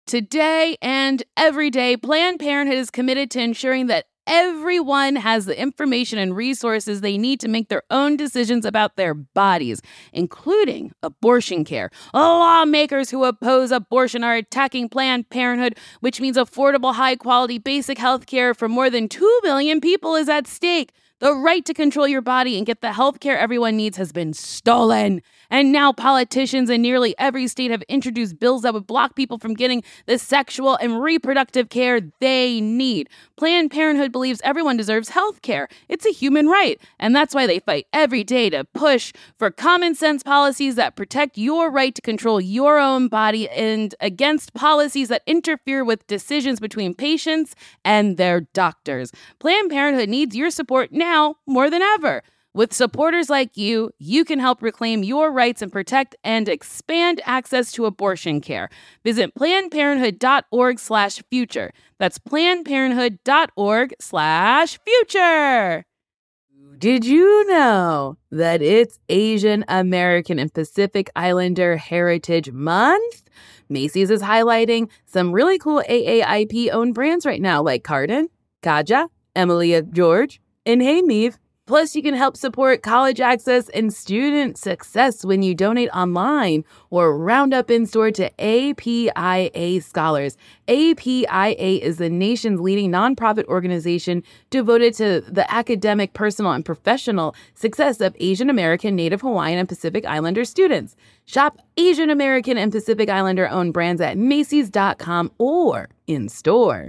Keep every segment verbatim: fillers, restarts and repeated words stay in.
Today and every day, Planned Parenthood is committed to ensuring that everyone has the information and resources they need to make their own decisions about their bodies, including abortion care. Lawmakers who oppose abortion are attacking Planned Parenthood, which means affordable, high-quality, basic health care for more than two million people is at stake. The right to control your body and get the health care everyone needs has been stolen. And now politicians in nearly every state have introduced bills that would block people from getting the sexual and reproductive care they need. Planned Parenthood believes everyone deserves health care. It's a human right. And that's why they fight every day to push for common sense policies that protect your right to control your own body and against policies that interfere with decisions between patients and their doctors. Planned Parenthood needs your support now more than ever. With supporters like you, you can help reclaim your rights and protect and expand access to abortion care. Visit plannedparenthood.org slash future. That's plannedparenthood.org slash future. Did you know that it's Asian American and Pacific Islander Heritage Month? Macy's is highlighting some really cool A A I P-owned brands right now, like Cardin, Kaja, Emilia George, and Hey Meave. Plus, you can help support college access and student success when you donate online or round up in store to A P I A Scholars. A P I A is the nation's leading nonprofit organization devoted to the academic, personal, and professional success of Asian American, Native Hawaiian, and Pacific Islander students. Shop Asian American and Pacific Islander-owned brands at Macy's dot com or in store.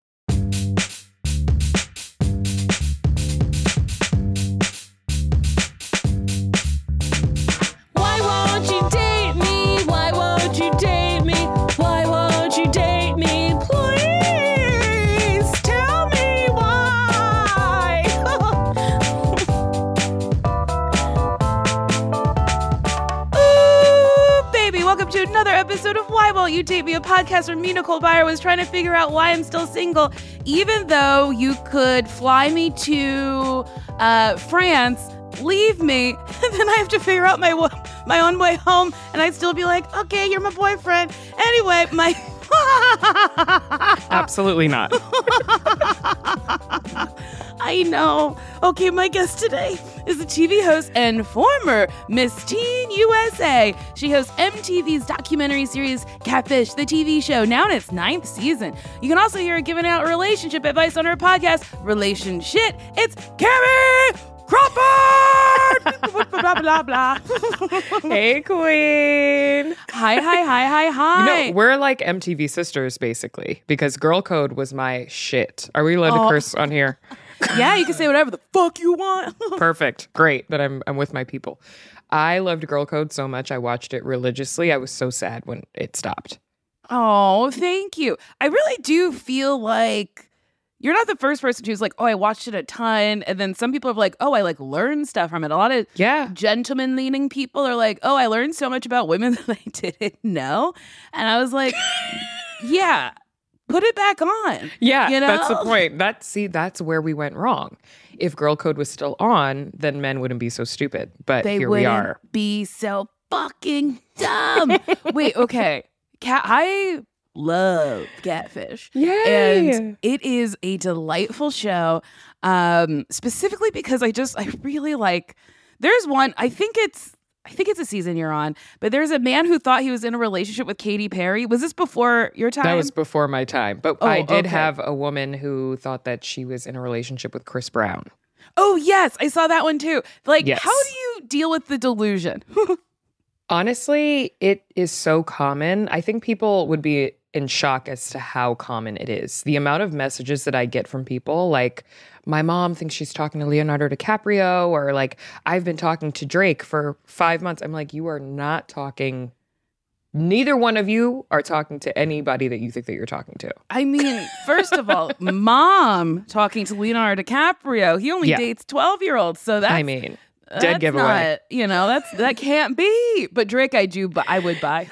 To another episode of Why Won't You Date Me, a podcast where me, Nicole Byer, was trying to figure out why I'm still single, even though you could fly me to uh, France, leave me, and then I have to figure out my my own way home, and I'd still be like, okay, you're my boyfriend. Anyway, my... Absolutely not. I know. Okay, my guest today is a T V host and former Miss Teen U S A. She hosts M T V's documentary series Catfish, the T V show, now in its ninth season. You can also hear her giving out relationship advice on her podcast, Relationshit. It's Carrie Crawford! blah, blah, blah. Hey, queen. Hi, hi, hi, hi, hi. You know, we're like M T V sisters, basically, because Girl Code was my shit. Are we allowed oh. to curse on here? Yeah, you can say whatever the fuck you want. Perfect. Great that I'm I'm with my people. I loved Girl Code so much. I watched it religiously. I was so sad when it stopped. Oh, thank you. I really do feel like you're not the first person who's like, oh, I watched it a ton. And then some people are like, oh, I like learned stuff from it. A lot of yeah. gentleman leaning people are like, oh, I learned so much about women that I didn't know. And I was like, yeah. Put it back on. Yeah, you know? That's the point. That, see, that's where we went wrong. If Girl Code was still on, then men wouldn't be so stupid. But they here wouldn't we are. Be so fucking dumb. Wait, okay. Cat, I love Catfish. Yay! And it is a delightful show. Um, specifically because I just I really like. There's one. I think it's. I think it's a season you're on, but there's a man who thought he was in a relationship with Katy Perry. Was this before your time? That was before my time. But oh, I did okay. have a woman who thought that she was in a relationship with Chris Brown. Oh, yes. I saw that one too. Like, yes. How do you deal with the delusion? Honestly, it is so common. I think people would be in shock as to how common it is. The amount of messages that I get from people like, my mom thinks she's talking to Leonardo DiCaprio, or like, I've been talking to Drake for five months. I'm like, you are not talking. Neither one of you are talking to anybody that you think that you're talking to. I mean, first of all, mom talking to Leonardo DiCaprio. He only yeah. dates twelve-year-olds. So that's, I mean, dead that's giveaway. Not, you know, that's that can't be. But Drake, I do, but I would buy.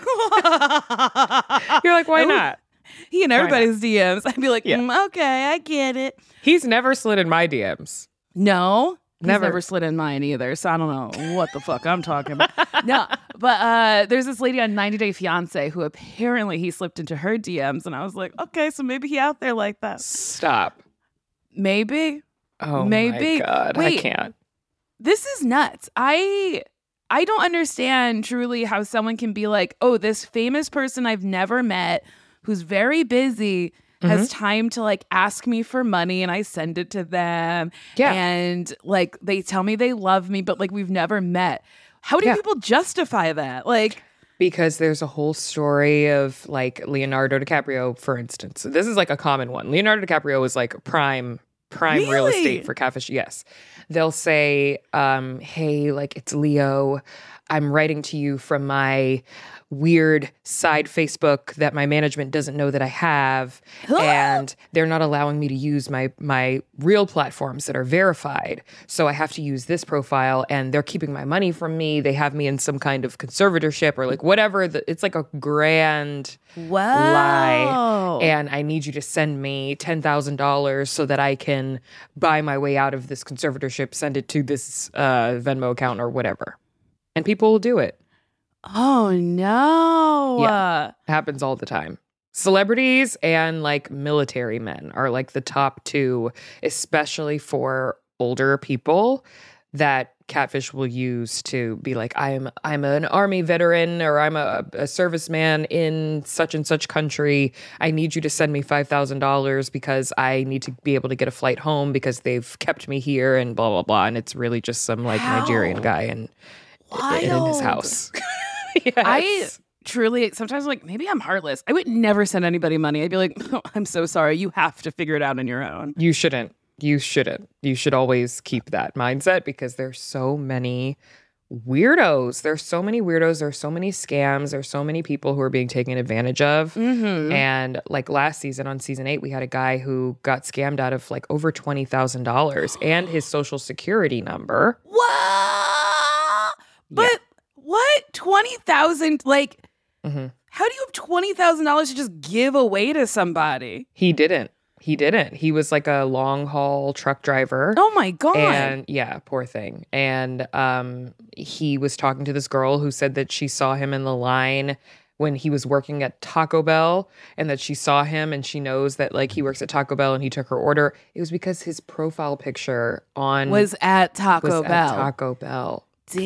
You're like, why not? He in everybody's D Ms. I'd be like, yeah. mm, okay, I get it. He's never slid in my D Ms. No? He's Never. never slid in mine either, so I don't know what the fuck I'm talking about. No, but uh, there's this lady on ninety Day Fiance who apparently he slipped into her D Ms, and I was like, okay, so maybe he out there like that. Stop. Maybe. Oh Maybe. my God. Wait. I can't. This is nuts. I I don't understand truly how someone can be like, oh, this famous person I've never met who's very busy has Mm-hmm. time to like ask me for money and I send it to them. Yeah. And like they tell me they love me, but like we've never met. How do Yeah. people justify that? Like, Because there's a whole story of like Leonardo DiCaprio, for instance. This is like a common one. Leonardo DiCaprio is like prime, prime real Really? estate for catfish. Yes. They'll say, um, hey, like it's Leo. I'm writing to you from my weird side Facebook that my management doesn't know that I have. And they're not allowing me to use my my real platforms that are verified. So I have to use this profile and they're keeping my money from me. They have me in some kind of conservatorship or like whatever. The, it's like a grand wow. lie. And I need you to send me ten thousand dollars so that I can buy my way out of this conservatorship, send it to this uh, Venmo account or whatever. And people will do it. Oh no. Yeah. It happens all the time. Celebrities and like military men are like the top two, especially for older people that catfish will use to be like, I'm I'm an army veteran or I'm a, a serviceman in such and such country. I need you to send me five thousand dollars because I need to be able to get a flight home because they've kept me here and blah, blah, blah. And it's really just some like How? Nigerian guy in, in his Wild. house. Yes. I truly sometimes like maybe I'm heartless. I would never send anybody money. I'd be like, oh, I'm so sorry. You have to figure it out on your own. You shouldn't. You shouldn't. You should always keep that mindset because there's so many weirdos. There's so many weirdos. There's so many scams. There's so many people who are being taken advantage of. Mm-hmm. And like last season on season eight, we had a guy who got scammed out of like over twenty thousand dollars and his social security number. What? But what? twenty thousand? Like, Mm-hmm. how do you have twenty thousand dollars to just give away to somebody? He didn't. He didn't. He was like a long haul truck driver. Oh my God. And yeah, poor thing. And um, he was talking to this girl who said that she saw him in the line when he was working at Taco Bell and that she saw him and she knows that like he works at Taco Bell and he took her order. It was because his profile picture on was at Taco was Bell. At Taco Bell.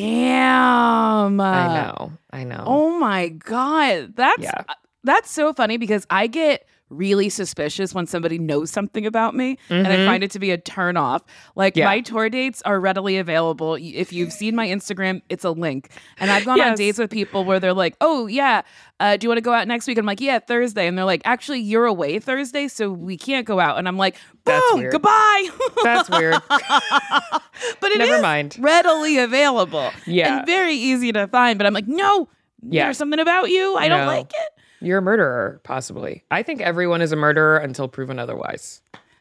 Damn. I know. I know. Oh my God. That's Yeah. that's so funny because I get really suspicious when somebody knows something about me and I find it to be a turn off. Like Yeah. my tour dates are readily available. If you've seen my Instagram, it's a link. And I've gone on Yes. dates with people where they're like, oh yeah, uh, do you want to go out next week? I'm like, yeah, Thursday. And they're like, actually, you're away Thursday, so we can't go out. And I'm like, That's boom, weird. goodbye. That's weird. But it Never is mind. readily available. Yeah. And very easy to find. But I'm like, no, Yeah. there's something about you. I don't No. like it. You're a murderer, possibly. I think everyone is a murderer until proven otherwise.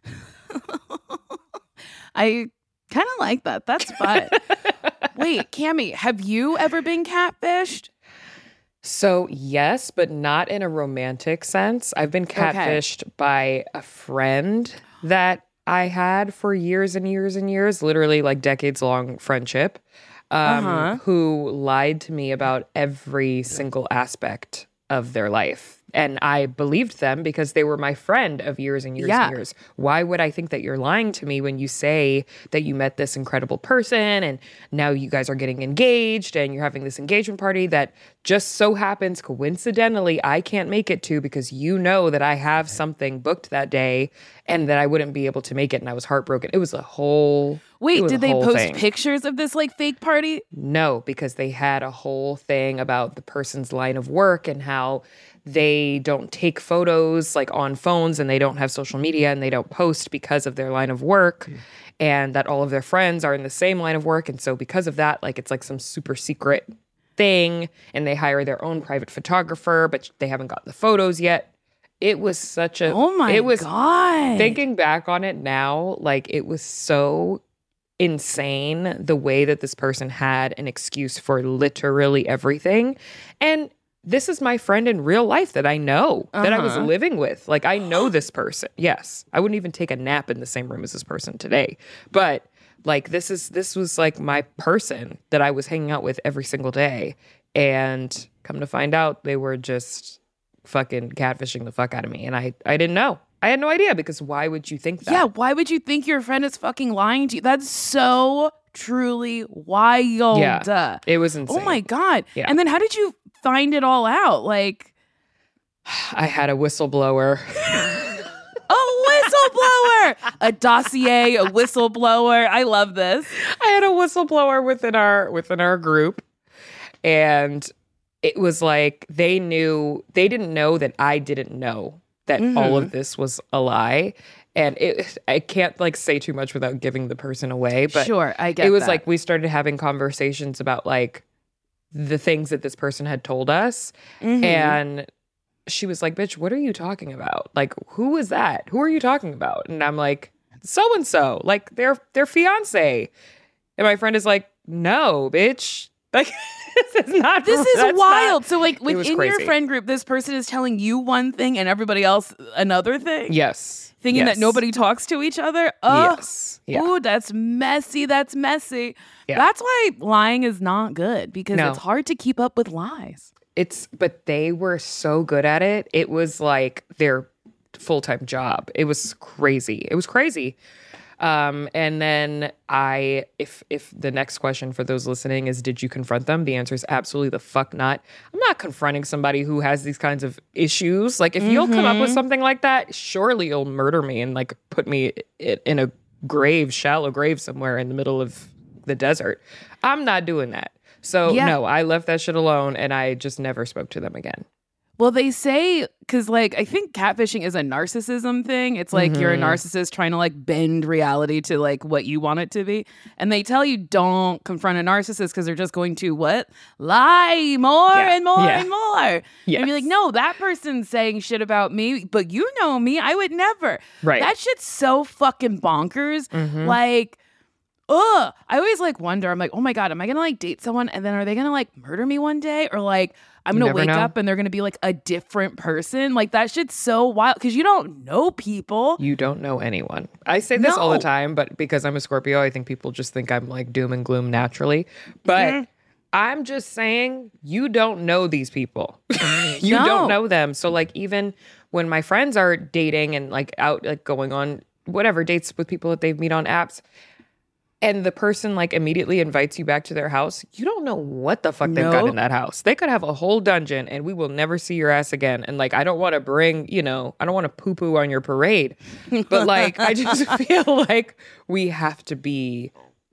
I kind of like that. That's fun. Wait, Cammie, have you ever been catfished? So, yes, but not in a romantic sense. I've been catfished by a friend that I had for years and years and years, literally like decades long friendship, um, Uh-huh. who lied to me about every single aspect of their life. And I believed them because they were my friend of years and years Yeah. and years. Why would I think that you're lying to me when you say that you met this incredible person and now you guys are getting engaged and you're having this engagement party that just so happens coincidentally I can't make it to because you know that I have something booked that day and that I wouldn't be able to make it and I was heartbroken. It was a whole it Wait, was a did they whole post thing. pictures of this like fake party? No, because they had a whole thing about the person's line of work and how they don't take photos like on phones and they don't have social media and they don't post because of their line of work and that all of their friends are in the same line of work. And so because of that, like it's like some super secret thing and they hire their own private photographer, but they haven't got the photos yet. It was such a, Oh my it was, God. thinking back on it now, like it was so insane the way that this person had an excuse for literally everything. And this is my friend in real life that I know, that I was Uh-huh. living with. Like, I know this person. Yes. I wouldn't even take a nap in the same room as this person today. But Like this is this was like my person that I was hanging out with every single day. And come to find out, they were just fucking catfishing the fuck out of me. And I, I didn't know. I had no idea, because why would you think that? Yeah, why would you think your friend is fucking lying to you? That's so truly wild. Yeah, it was insane. Oh my God. Yeah. And then how did you find it all out? Like, I had a whistleblower. a whistleblower, a dossier, a whistleblower. I love this. I had a whistleblower within our within our group, and it was like they knew they didn't know that I didn't know that mm-hmm. all of this was a lie. And it, I can't like say too much without giving the person away, but sure, I get it was that. like we started having conversations about like the things that this person had told us, mm-hmm. and she was like, "Bitch, what are you talking about? Like, who is that? Who are you talking about?" And I'm like, "So and so, like their their fiance." And my friend is like, "No, bitch, like." This is not. This is wild. Not, so, like, within your friend group, this person is telling you one thing and everybody else another thing. Yes, thinking yes. that nobody talks to each other. Oh, yes. Yeah. Ooh, that's messy. That's messy. Yeah. That's why lying is not good, because no. it's hard to keep up with lies. It's, but they were so good at it. It was like their full-time job. It was crazy. It was crazy. Um, and then I, if, if the next question for those listening is, did you confront them? The answer is absolutely the fuck not. I'm not confronting somebody who has these kinds of issues. Like, if mm-hmm. you'll come up with something like that, surely you'll murder me and like put me in a grave, shallow grave somewhere in the middle of the desert. I'm not doing that. So yeah. no, I left that shit alone, and I just never spoke to them again. Well, they say, because, like, I think catfishing is a narcissism thing. It's like mm-hmm. you're a narcissist trying to, like, bend reality to, like, what you want it to be. And they tell you don't confront a narcissist because they're just going to, what? Lie more yeah. and more yeah. and more. Yes. And be like, no, that person's saying shit about me, but you know me, I would never. Right. That shit's so fucking bonkers. Mm-hmm. Like, ugh. I always, like, wonder, I'm like, oh, my God, am I going to, like, date someone? And then are they going to, like, murder me one day? Or, like... I'm going to wake know. up and they're going to be like a different person. Like, that shit's so wild because you don't know people. You don't know anyone. I say this no. all the time, but because I'm a Scorpio, I think people just think I'm like doom and gloom naturally. But mm-hmm. I'm just saying, you don't know these people. you no. don't know them. So like, even when my friends are dating and like out, like going on whatever dates with people that they've met on apps, and the person like immediately invites you back to their house, you don't know what the fuck they've nope. got in that house. They could have a whole dungeon and we will never see your ass again. And like, I don't want to bring, you know, I don't want to poo poo on your parade. But like, I just feel like we have to be,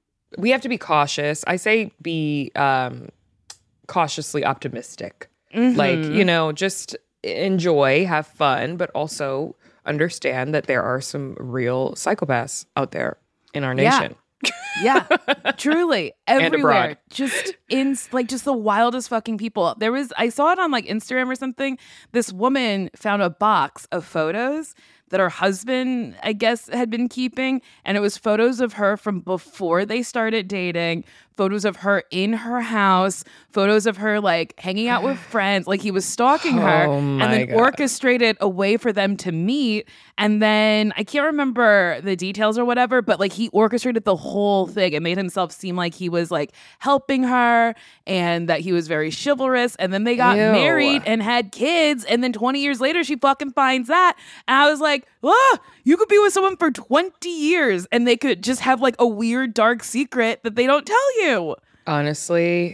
we have to be cautious. I say be um, cautiously optimistic. Mm-hmm. Like, you know, just enjoy, have fun, but also understand that there are some real psychopaths out there in our nation. Yeah. Yeah, truly everywhere. Just in like just the wildest fucking people. There was I saw it on like Instagram or something. This woman found a box of photos that her husband, I guess, had been keeping, and it was photos of her from before they started dating, photos of her in her house, photos of her like hanging out with friends, like he was stalking her, oh and then God. orchestrated a way for them to meet. And then I can't remember the details or whatever, but like he orchestrated the whole thing and made himself seem like he was like helping her and that he was very chivalrous. And then they got Ew. married and had kids, and then twenty years later she fucking finds that, and I was like, ah, you could be with someone for twenty years and they could just have like a weird dark secret that they don't tell you. Honestly,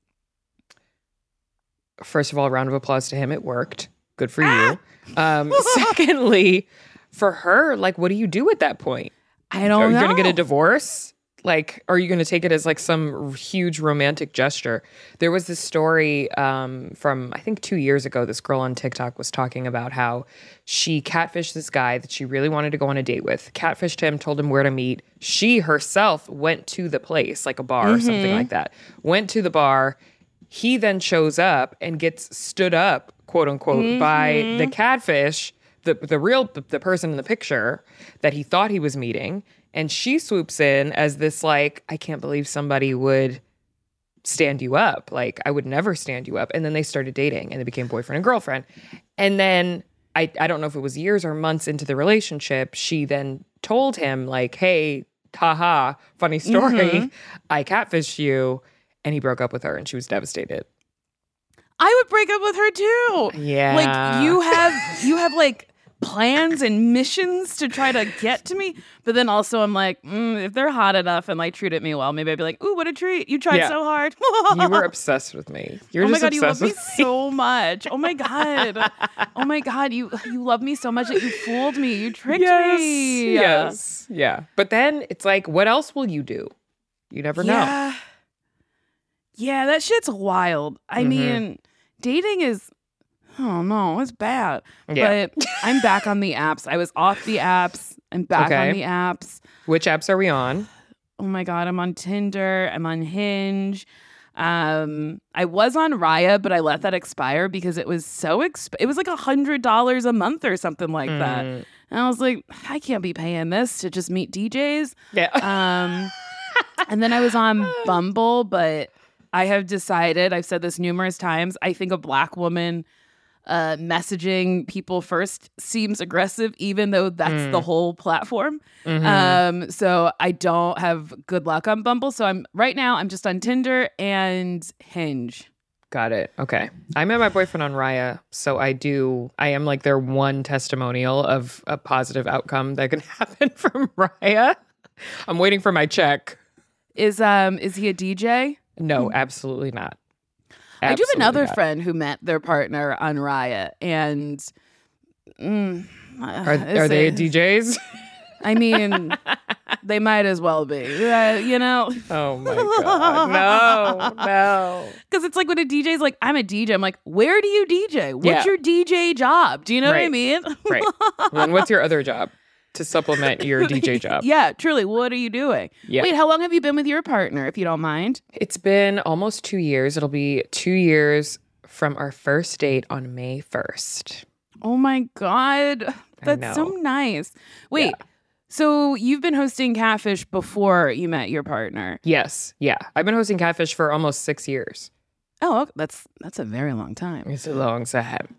first of all, round of applause to him. It worked. Good for ah! you. Um, secondly, for her, like, what do you do at that point? I don't know. Are you know. going to get a divorce? Like, are you going to take it as like some huge romantic gesture? There was this story um, from, I think two years ago, this girl on TikTok was talking about how she catfished this guy that she really wanted to go on a date with, catfished him, told him where to meet. She herself went to the place, like a bar mm-hmm. or something like that, went to the bar. He then shows up and gets stood up, quote unquote, mm-hmm. by the catfish, the, the real, the, the person in the picture that he thought he was meeting. And she swoops in as this, like, I can't believe somebody would stand you up. Like, I would never stand you up. And then they started dating and they became boyfriend and girlfriend. And then I, I don't know if it was years or months into the relationship, she then told him, like, hey, haha, funny story. Mm-hmm. I catfished you. And he broke up with her and she was devastated. I would break up with her too. Yeah. Like you have, you have like plans and missions to try to get to me. But then also I'm like, mm, if they're hot enough and like treated me well, maybe I'd be like, ooh, what a treat. You tried Yeah. so hard. You were obsessed with me. You're oh my just God, you love obsessed me with me. so much. Oh my God. Oh my God, you you love me so much that you fooled me. You tricked yes, me. Yes. Yeah. But then it's like, what else will you do? You never know. Yeah. Yeah, that shit's wild. I Mhm. mean, dating is, oh no, it's bad. Yeah. But I'm back on the apps. I was off the apps. I'm back Okay. on the apps. Which apps are we on? Oh my God, I'm on Tinder. I'm on Hinge. Um, I was on Raya, but I let that expire because it was so exp- it was like a hundred dollars a month or something like that. Mm. And I was like, I can't be paying this to just meet D Js. Yeah. Um, and then I was on Bumble, but I have decided, I've said this numerous times, I think a black woman uh, messaging people first seems aggressive, even though that's Mm. the whole platform. Mhm. Um, so I don't have good luck on Bumble. So I'm right now, I'm just on Tinder and Hinge. Got it. Okay. I met my boyfriend on Raya, so I do, I am like their one testimonial of a positive outcome that can happen from Raya. I'm waiting for my check. Is um is he a D J? No, absolutely not. I do have Absolutely another not. friend who met their partner on Raya, and mm, Are, it's are they a- D Js? I mean, they might as well be, uh, you know? Oh my God. No, no. Because it's like when a D J's like, I'm a D J. I'm like, where do you D J? What's Yeah. your D J job? Do you know what I Right. mean? Right. Then what's your other job to supplement your D J job? Yeah, truly. What are you doing? Yeah. Wait, how long have you been with your partner, if you don't mind? It's been almost two years. It'll be two years from our first date on May first. Oh my God. That's so know. nice. Wait, Yeah. so you've been hosting Catfish before you met your partner? Yes. Yeah. I've been hosting Catfish for almost six years. Oh, okay. that's that's a very long time. It's a long time.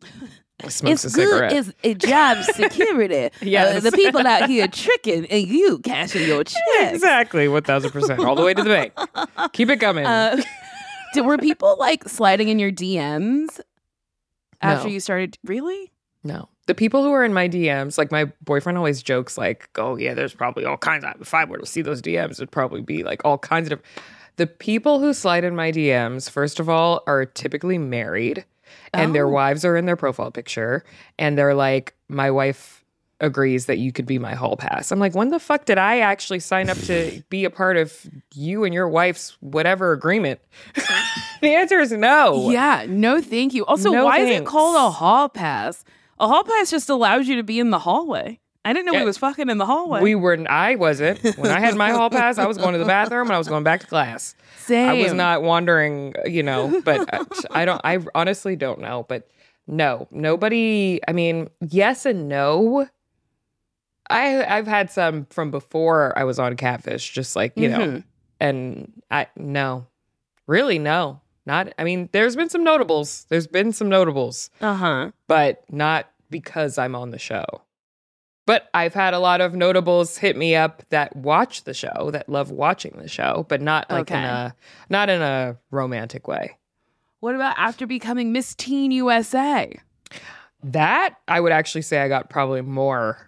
Smokes It's a good cigarette. as a job security. Yes. Uh, the people out here tricking and you cashing your checks. Exactly. one thousand percent. All the way to the bank. Keep it coming. Uh, did, were people like sliding in your D Ms after No. you started? Really? No. The people who are in my D Ms, like my boyfriend always jokes like, oh yeah, there's probably all kinds of, if I were to see those D Ms, it'd probably be like all kinds of, the people who slide in my D Ms, first of all, are typically married and their Oh. wives are in their profile picture. And they're like, my wife agrees that you could be my hall pass. I'm like, when the fuck did I actually sign up to be a part of you and your wife's whatever agreement? The answer is no. Yeah. No, thank you. Also, No why is it thanks. called a hall pass? A hall pass just allows you to be in the hallway. I didn't know Yeah. we was fucking in the hallway. We were, I wasn't. When I had my hall pass, I was going to the bathroom and I was going back to class. Same. I was not wandering, you know, but I, I don't, I honestly don't know. But no, nobody, I mean, yes and no. I, I've had some from before I was on Catfish, just like, you know, Mhm. and I, no, really, no. Not, I mean, there's been some notables. There's been some notables, Uh-huh. but not because I'm on the show. But I've had a lot of notables hit me up that watch the show, that love watching the show, but not like in Okay. a not in a romantic way. What about after becoming Miss Teen U S A? That I would actually say I got probably more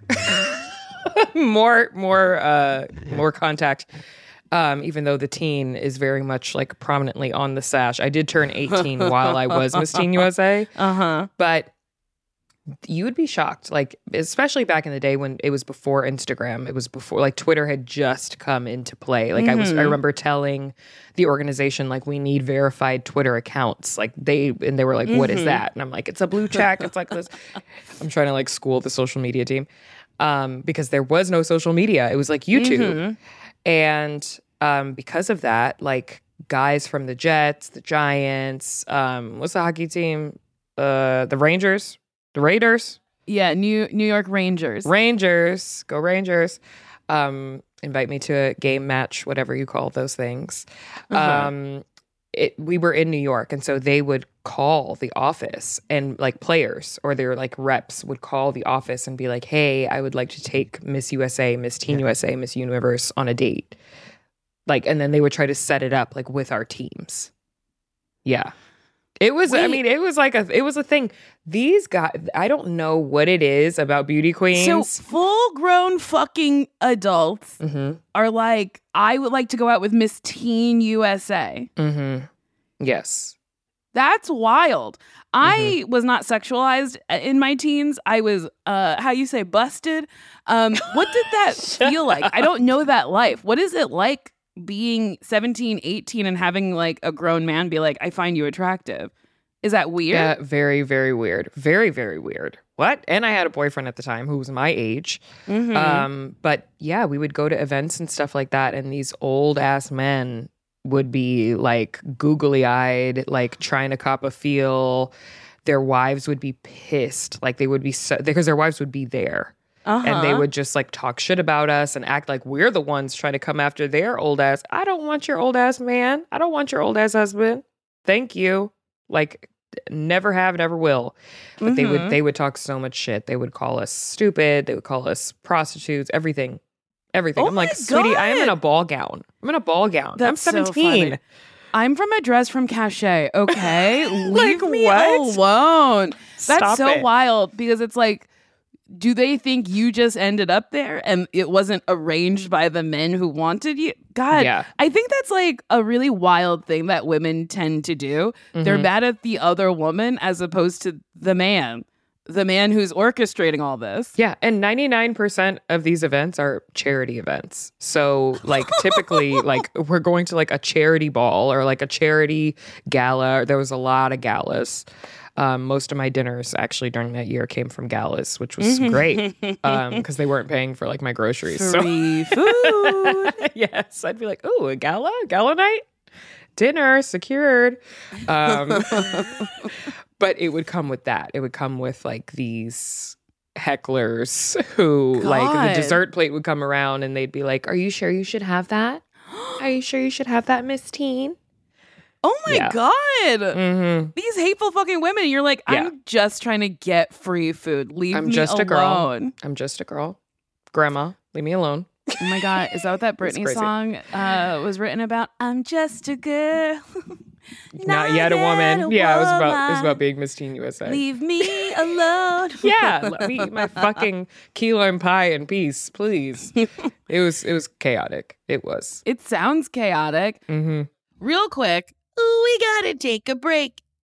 more more uh more contact. Um, even though the teen is very much like prominently on the sash. I did turn eighteen while I was Miss Teen U S A. Uh-huh. But you would be shocked, like, especially back in the day when it was before Instagram. It was before, like, Twitter had just come into play. Like, I was, I remember telling the organization, like, we need verified Twitter accounts. Like, they, and they were like, what is that? And I'm like, it's a blue check. It's like this. I'm trying to, like, school the social media team um, because there was no social media. It was like YouTube. And um, because of that, like, guys from the Jets, the Giants, um, what's the hockey team? Uh, the Rangers. The Raiders, Yeah, New New York Rangers. Rangers, go Rangers. Um, invite me to a game match, whatever you call those things. Uh-huh. Um, it, we were in New York, and so they would call the office and like players or their like reps would call the office and be like, hey, I would like to take Miss U S A, Miss Teen yeah. U S A, Miss Universe on a date. Like, and then they would try to set it up like with our teams. Yeah. It was, Wait. I mean, it was like a, it was a thing. These guys, I don't know what it is about beauty queens. So full grown fucking adults mm-hmm. are like, I would like to go out with Miss Teen U S A. Mm-hmm. Yes. That's wild. I mm-hmm. was not sexualized in my teens. I was, uh, how you say, busted. Um, what did that feel like? I don't know that life. What is it like being seventeen, eighteen and having like a grown man be like, I find you attractive? Is that weird? Yeah, very, very weird. Very, very weird. What? And I had a boyfriend at the time who was my age. Mm-hmm. Um, but yeah, we would go to events and stuff like that. And these old ass men would be like googly eyed, like trying to cop a feel. Their wives would be pissed. Like they would be so, because their wives would be there. Uh-huh. And they would just like talk shit about us and act like we're the ones trying to come after their old ass. I don't want your old ass man. I don't want your old ass husband. Thank you. Like never have, never will. But mm-hmm. they would they would talk so much shit. They would call us stupid. They would call us prostitutes. Everything, everything. Oh I'm like, God. sweetie, I am in a ball gown. I'm in a ball gown. That's I'm seventeen. So I'm from a dress from Cachet. Okay, leave like, me what? alone. That's Stop so it. wild because it's like, do they think you just ended up there and it wasn't arranged by the men who wanted you? God, yeah. I think that's like a really wild thing that women tend to do. Mm-hmm. They're mad at the other woman as opposed to the man, the man who's orchestrating all this. Yeah, and ninety-nine percent of these events are charity events. So like typically like we're going to like a charity ball or like a charity gala. There was a lot of galas. Um, most of my dinners actually during that year came from galas, which was great because um, they weren't paying for like my groceries. Free so. food. Yes, I'd be like, oh, a gala, gala night, dinner secured. Um, but it would come with that. It would come with like these hecklers who God. like the dessert plate would come around and they'd be like, are you sure you should have that? Are you sure you should have that, Miss Teen? Oh my yeah. God. Mm-hmm. These hateful fucking women. You're like, Yeah. I'm just trying to get free food. Leave I'm me just alone. a girl. I'm just a girl. Grandma, leave me alone. Oh my God. Is that what that Britney song uh, was written about? I'm just a girl. Not, Not yet a woman. A yeah, woman. it was about it was about being Miss Teen U S A. Leave me alone. Yeah, let me eat my fucking key lime pie in peace, please. It was it was chaotic. It was. It sounds chaotic. Mm-hmm. Real quick. Ooh, we gotta take a break.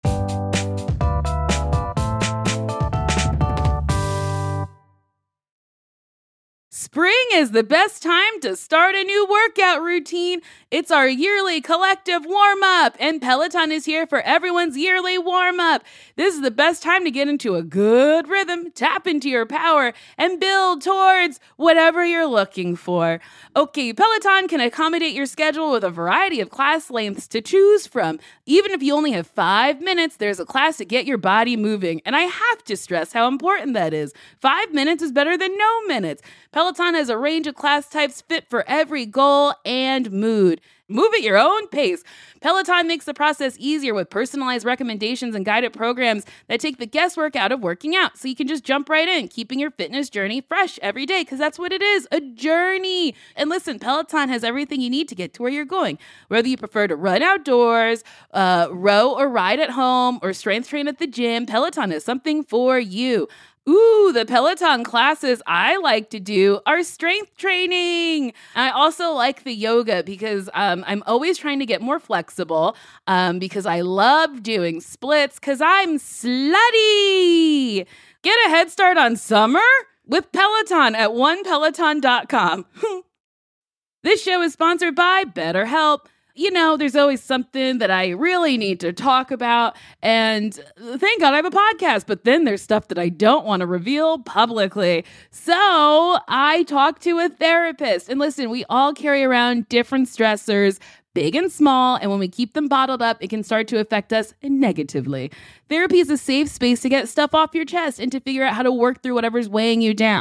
Spring is the best time to start a new workout routine. It's our yearly collective warm-up, and Peloton is here for everyone's yearly warm-up. This is the best time to get into a good rhythm, tap into your power, and build towards whatever you're looking for. Okay, Peloton can accommodate your schedule with a variety of class lengths to choose from. Even if you only have five minutes, there's a class to get your body moving. And I have to stress how important that is. Five minutes is better than no minutes. Peloton has a range of class types fit for every goal and mood. Move at your own pace. Peloton makes the process easier with personalized recommendations and guided programs that take the guesswork out of working out, so you can just jump right in, keeping your fitness journey fresh every day, because that's what it is, a journey. And listen, Peloton has everything you need to get to where you're going. Whether you prefer to run outdoors, uh, row or ride at home, or strength train at the gym, Peloton is something for you. Ooh, the Peloton classes I like to do are strength training. I also like the yoga because um, I'm always trying to get more flexible um, because I love doing splits because I'm slutty. Get a head start on summer with Peloton at one peloton dot com. This show is sponsored by BetterHelp. You know, there's always something that I really need to talk about, and thank God I have a podcast, but then there's stuff that I don't want to reveal publicly. So I talked to a therapist, and listen, we all carry around different stressors, big and small, and when we keep them bottled up, it can start to affect us negatively. Therapy is a safe space to get stuff off your chest and to figure out how to work through whatever's weighing you down.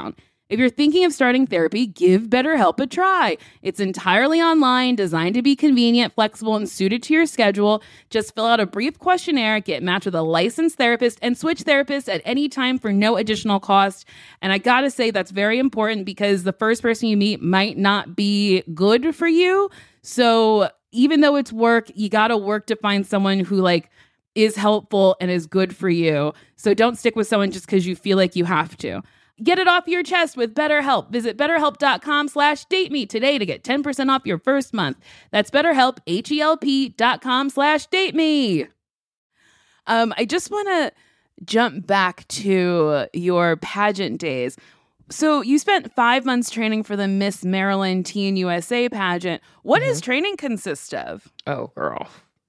If you're thinking of starting therapy, give BetterHelp a try. It's entirely online, designed to be convenient, flexible, and suited to your schedule. Just fill out a brief questionnaire, get matched with a licensed therapist, and switch therapists at any time for no additional cost. And I gotta say, that's very important because the first person you meet might not be good for you. So even though it's work, you gotta work to find someone who like is helpful and is good for you. So don't stick with someone just because you feel like you have to. Get it off your chest with BetterHelp. Visit betterhelp.com slash date me today to get ten percent off your first month. That's BetterHelp, H-E-L-P dot com slash date me. Um, I just want to jump back to your pageant days. So you spent five months training for the Miss Maryland Teen U S A pageant. What mm-hmm. does training consist of? Oh, girl.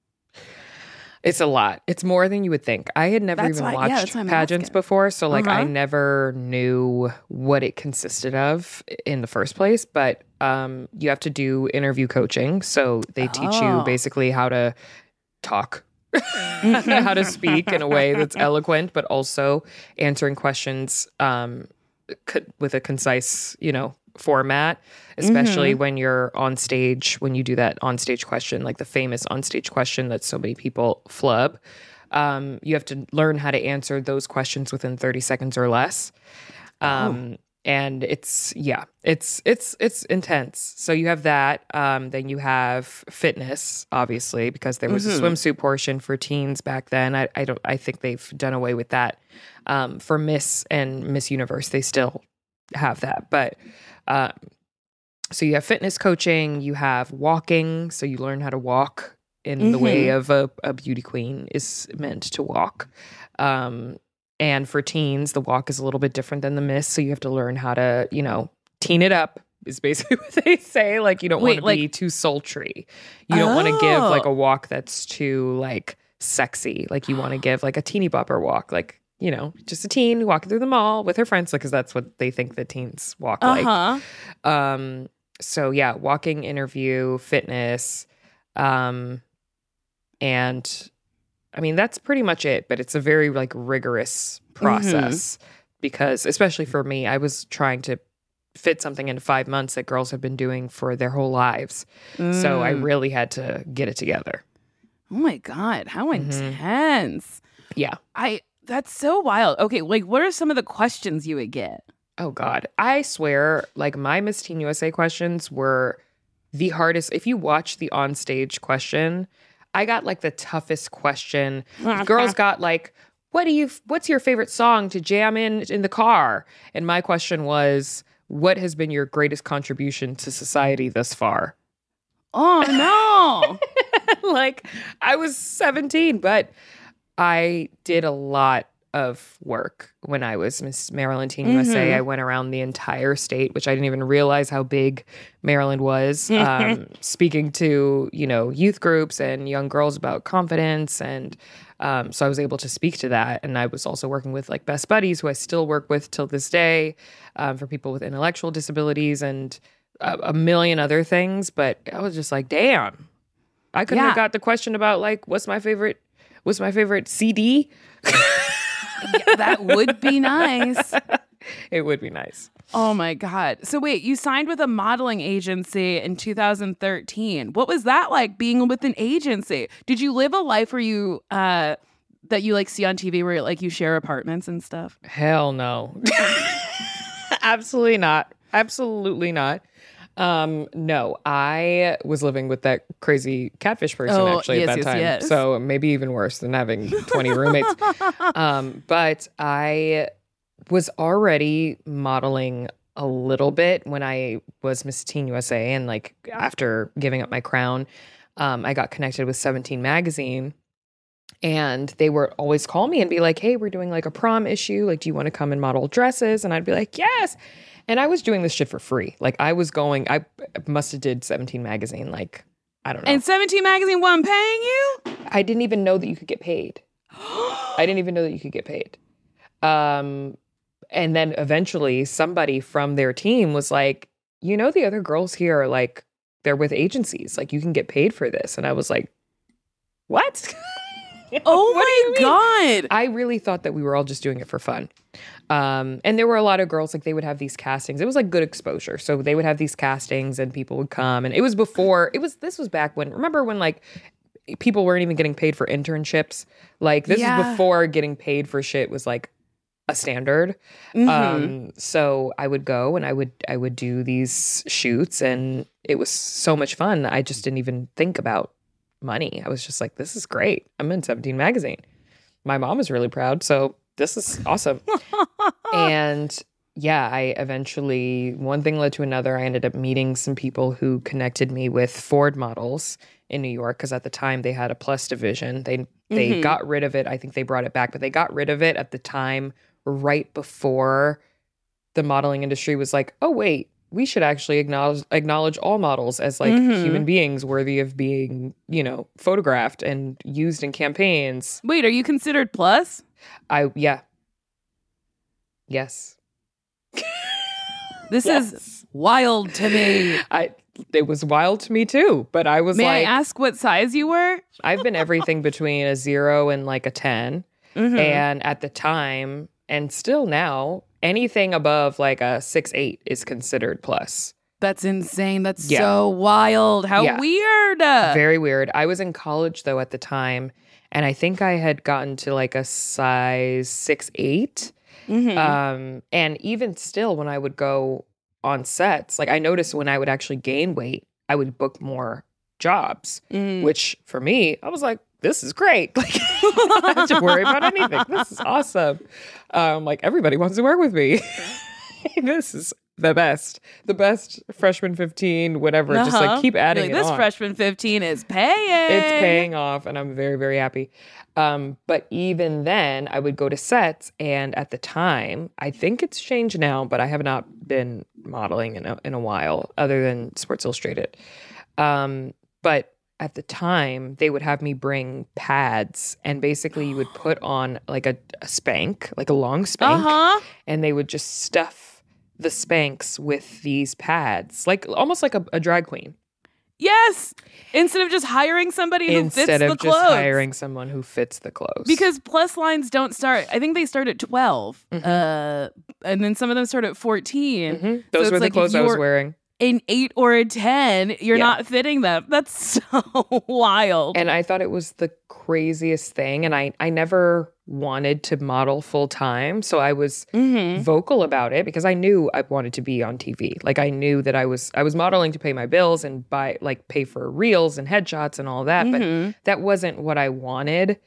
It's a lot. It's more than you would think. I had never that's even why, watched yeah, pageants before, so like uh-huh. I never knew what it consisted of in the first place. But um, you have to do interview coaching, so they oh. teach you basically how to talk, how to speak in a way that's eloquent, but also answering questions um, co- with a concise, you know, format, especially mm-hmm. when you're on stage, when you do that on stage question, like the famous on stage question that so many people flub. Um, you have to learn how to answer those questions within thirty seconds or less. Um, oh. And it's, yeah, it's, it's, it's intense. So you have that. Um, then you have fitness, obviously, because there was mm-hmm. a swimsuit portion for teens back then. I, I don't, I think they've done away with that. Um, for Miss and Miss Universe, they still have that, but Um, so you have fitness coaching, you have walking, so you learn how to walk in mm-hmm. the way of a, a beauty queen is meant to walk. Um, and for teens, the walk is a little bit different than the Miss, so you have to learn how to, you know, teen it up is basically what they say. Like you don't want to like, be too sultry. You don't oh. want to give like a walk that's too like sexy. Like you want to give like a teeny bopper walk, like you know, just a teen walking through the mall with her friends, because that's what they think that teens walk uh-huh. like. Um, so yeah, walking, interview, fitness, um, and I mean that's pretty much it. But it's a very like rigorous process mm-hmm. because, especially for me, I was trying to fit something into five months that girls have been doing for their whole lives. Mm. So I really had to get it together. Oh my God, how intense! Mm-hmm. Yeah, I. That's so wild. Okay, like what are some of the questions you would get? Oh God. I swear, like my Miss Teen U S A questions were the hardest. If you watch the onstage question, I got like the toughest question. Girls got like, what do you what's your favorite song to jam in in the car? And my question was, what has been your greatest contribution to society thus far? Oh no. Like I was seventeen, but I did a lot of work when I was Miss Maryland Teen mm-hmm. U S A. I went around the entire state, which I didn't even realize how big Maryland was. Um, speaking to, you know, youth groups and young girls about confidence. And um, so I was able to speak to that. And I was also working with like Best Buddies, who I still work with till this day, um, for people with intellectual disabilities and a, a million other things. But I was just like, damn, I couldn't yeah. have got the question about like, what's my favorite What's my favorite C D? Yeah, that would be nice. It would be nice. Oh my God. So wait, you signed with a modeling agency in two thousand thirteen. What was that like being with an agency? Did you live a life where you, uh, that you like see on T V where like you share apartments and stuff? Hell no. Absolutely not. Absolutely not. Um, no, I was living with that crazy catfish person oh, actually yes, at that yes, time. Yes. So maybe even worse than having twenty roommates. Um, but I was already modeling a little bit when I was Miss Teen U S A. And like after giving up my crown, um, I got connected with seventeen magazine. And they would always call me and be like, hey, we're doing like a prom issue. Like, do you want to come and model dresses? And I'd be like, yes. And I was doing this shit for free. Like I was going, I must have did seventeen magazine. Like, I don't know. And seventeen magazine wasn't paying you? I didn't even know that you could get paid. I didn't even know that you could get paid. Um, and then eventually somebody from their team was like, you know, the other girls here are like, they're with agencies. Like you can get paid for this. And I was like, what? Oh What do you my mean? God. I really thought that we were all just doing it for fun. Um, and there were a lot of girls, like they would have these castings. It was like good exposure. So they would have these castings and people would come. And it was before, it was, this was back when, remember when like people weren't even getting paid for internships? Like this Yeah. is before getting paid for shit was like a standard. Mhm. Um, so I would go and I would, I would do these shoots and it was so much fun. I just didn't even think about money. I was just like, this is great. I'm in seventeen magazine. My mom is really proud. So this is awesome. And yeah, I eventually, one thing led to another. I ended up meeting some people who connected me with Ford models in New York because at the time they had a plus division. They they Mhm. got rid of it. I think they brought it back, but they got rid of it at the time right before the modeling industry was like, oh wait, we should actually acknowledge acknowledge all models as like Mhm. human beings worthy of being, you know, photographed and used in campaigns. Wait, are you considered plus? I yeah. Yes. This Yes. is wild to me. I it was wild to me too, but I was May like, I ask what size you were? I've been everything between a zero and like a ten. Mhm. And at the time, and still now, anything above like a six eight is considered plus. That's insane. That's Yeah. so wild. How Yeah. weird. Very weird. I was in college though at the time, and I think I had gotten to like a size six eight. Mhm. Um, and even still, when I would go on sets, like I noticed when I would actually gain weight, I would book more jobs, Mm. which for me, I was like, this is great. Like, I don't have to worry about anything. This is awesome. Um, like, everybody wants to work with me. This is the best. The best freshman fifteen, whatever. Just Uh-huh. like keep adding Like, it this on. freshman fifteen is paying. It's paying off, and I'm very, very happy. Um, but even then, I would go to sets, and at the time, I think it's changed now, but I have not been modeling in a, in a while, other than Sports Illustrated. Um, but at the time, they would have me bring pads, and basically, you would put on like a, a spank, like a long spank, Uh-huh. and they would just stuff the spanks with these pads, like almost like a, a drag queen. Yes. Instead of just hiring somebody who Instead fits of the just clothes. hiring someone who fits the clothes. Because plus lines don't start, I think they start at twelve. Mhm. Uh, and then some of them start at fourteen. Mhm. So Those it's were the like if clothes I was you're wearing. An eight or a ten, you're Yeah. not fitting them. That's so wild. And I thought it was the craziest thing. And I, I never wanted to model full time. So I was Mhm. vocal about it because I knew I wanted to be on T V. Like I knew that I was I was modeling to pay my bills and buy like pay for reels and headshots and all that. Mhm. But that wasn't what I wanted.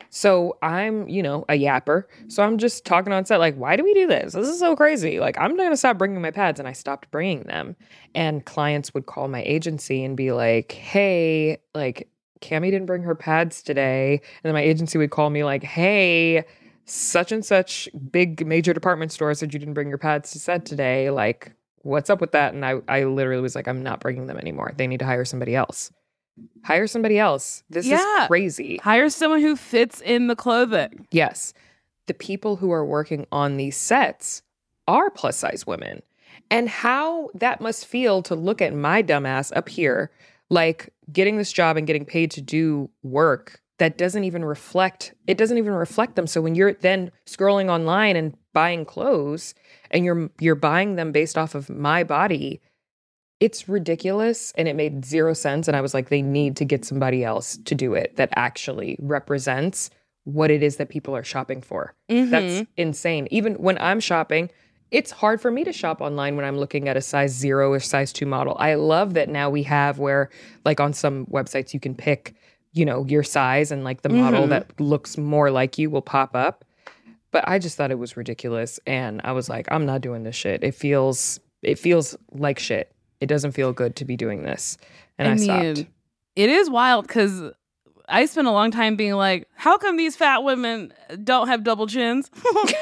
So I'm, you know, a yapper. So I'm just talking on set like, why do we do this? This is so crazy. Like, I'm going to stop bringing my pads. And I stopped bringing them. And clients would call my agency and be like, hey, like, Cami didn't bring her pads today. And then my agency would call me like, hey, such and such big major department store said you didn't bring your pads to set today. Like, what's up with that? And I, I literally was like, I'm not bringing them anymore. They need to hire somebody else. Hire somebody else. This Yeah. is crazy. Hire someone who fits in the clothing. Yes. The people who are working on these sets are plus size women. And how that must feel to look at my dumbass up here, like getting this job and getting paid to do work that doesn't even reflect, it doesn't even reflect them. So when you're then scrolling online and buying clothes and you're you're buying them based off of my body, it's ridiculous and it made zero sense. And I was like, they need to get somebody else to do it that actually represents what it is that people are shopping for. Mhm. That's insane. Even when I'm shopping, it's hard for me to shop online when I'm looking at a size zero or size two model. I love that now we have where, like on some websites, you can pick, you know, your size and like the model Mhm. that looks more like you will pop up. But I just thought it was ridiculous. And I was like, I'm not doing this shit. It feels, it feels like shit. It doesn't feel good to be doing this. And I, I stopped. mean, it is wild because I spent a long time being like, how come these fat women don't have double chins?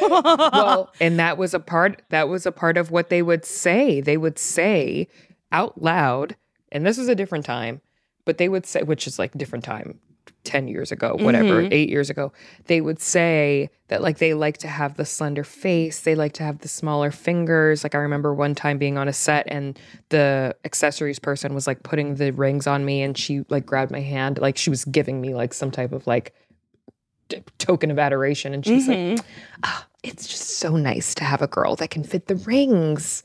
Well, and that was a part that was a part of what they would say. They would say out loud, and this was a different time, but they would say, which is like different time, ten years ago, whatever, Mhm. eight years ago, they would say that like they like to have the slender face, they like to have the smaller fingers. Like I remember one time being on a set and the accessories person was like putting the rings on me and she like grabbed my hand, like she was giving me like some type of like t- token of adoration. And she's Mm-hmm. like, oh, it's just so nice to have a girl that can fit the rings.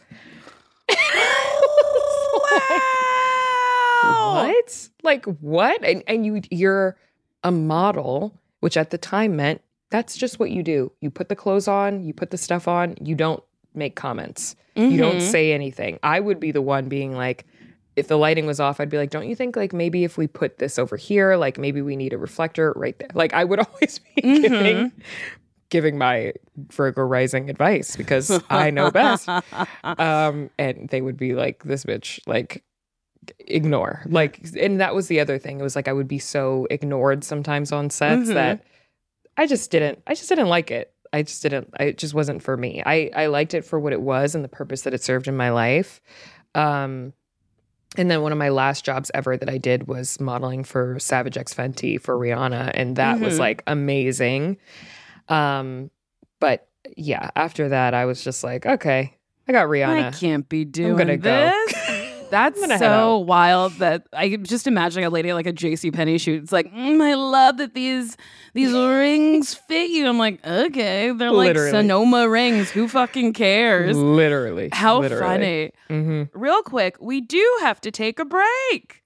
Wow. What? Like what? And and you you're a model, which at the time meant that's just what you do. You put the clothes on, you put the stuff on, you don't make comments. Mm-hmm. You don't say anything. I would be the one being like, if the lighting was off, I'd be like, don't you think like maybe if we put this over here, like maybe we need a reflector right there. Like I would always be Mm-hmm. giving giving my Virgo rising advice because I know best. Um, and they would be like, this bitch, like ignore. Like, and that was the other thing. It was like I would be so ignored sometimes on sets Mhm. that I just didn't, I just didn't like it. I just didn't, I, it just wasn't for me. I, I liked it for what it was and the purpose that it served in my life. Um, and then one of my last jobs ever that I did was modeling for Savage X Fenty for Rihanna. And that was Mhm. like amazing. Um, but yeah, after that, I was just like, okay, I got Rihanna. I can't be doing gonna go. this. That's I'm gonna head so wild that I just imagining a lady at like a JCPenney shoot. It's like, mm, I love that these these rings fit you. I'm like, okay, they're like Literally. Sonoma rings. Who fucking cares? Literally. How literally. funny. Mm-hmm. Real quick, we do have to take a break.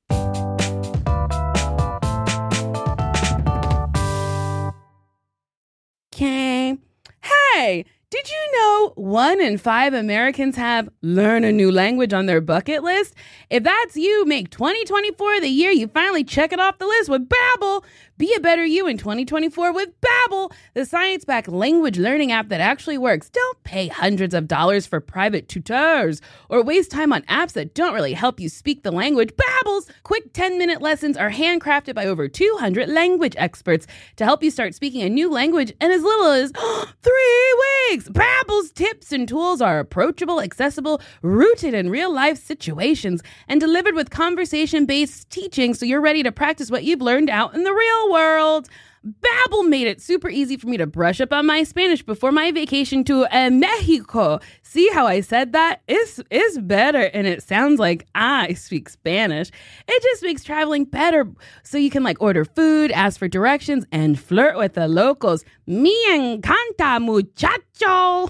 Okay. Hey, did you know one in five Americans have learn a new language on their bucket list? If that's you, make twenty twenty-four the year you finally check it off the list with Babbel. Be a better you in twenty twenty-four with Babbel, the science-backed language learning app that actually works. Don't pay hundreds of dollars for private tutors or waste time on apps that don't really help you speak the language. Babbel's quick ten-minute lessons are handcrafted by over two hundred language experts to help you start speaking a new language in as little as three weeks. Babbel's tips and tools are approachable, accessible, rooted in real-life situations, and delivered with conversation-based teaching so you're ready to practice what you've learned out in the real world. Babbel made it super easy for me to brush up on my Spanish before my vacation to uh, Mexico. See how I said that? It's, it's better, and it sounds like I speak Spanish. It just makes traveling better, so you can like order food, ask for directions, and flirt with the locals. Me encanta, muchacho.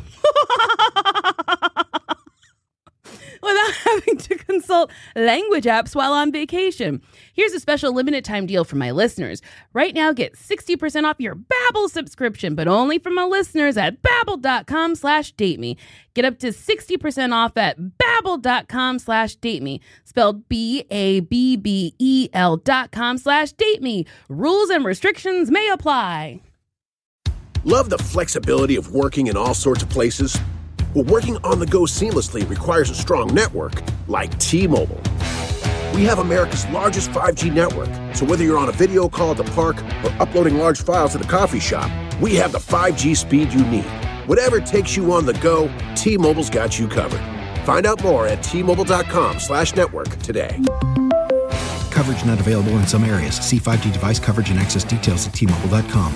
Without having to consult language apps while on vacation. Here's a special limited time deal for my listeners. Right now, get sixty percent off your Babbel subscription, but only for my listeners at babbel.com slash date me. Get up to sixty percent off at babbel.com slash date me. Spelled B A B B E L dot com slash date me. Rules and restrictions may apply. Love the flexibility of working in all sorts of places? Well, working on the go seamlessly requires a strong network like T-Mobile. We have America's largest five G network, so whether you're on a video call at the park or uploading large files at a coffee shop, we have the five G speed you need. Whatever takes you on the go, T-Mobile's got you covered. Find out more at T-Mobile.com slash network today. Coverage not available in some areas. See five G device coverage and access details at T Mobile dot com.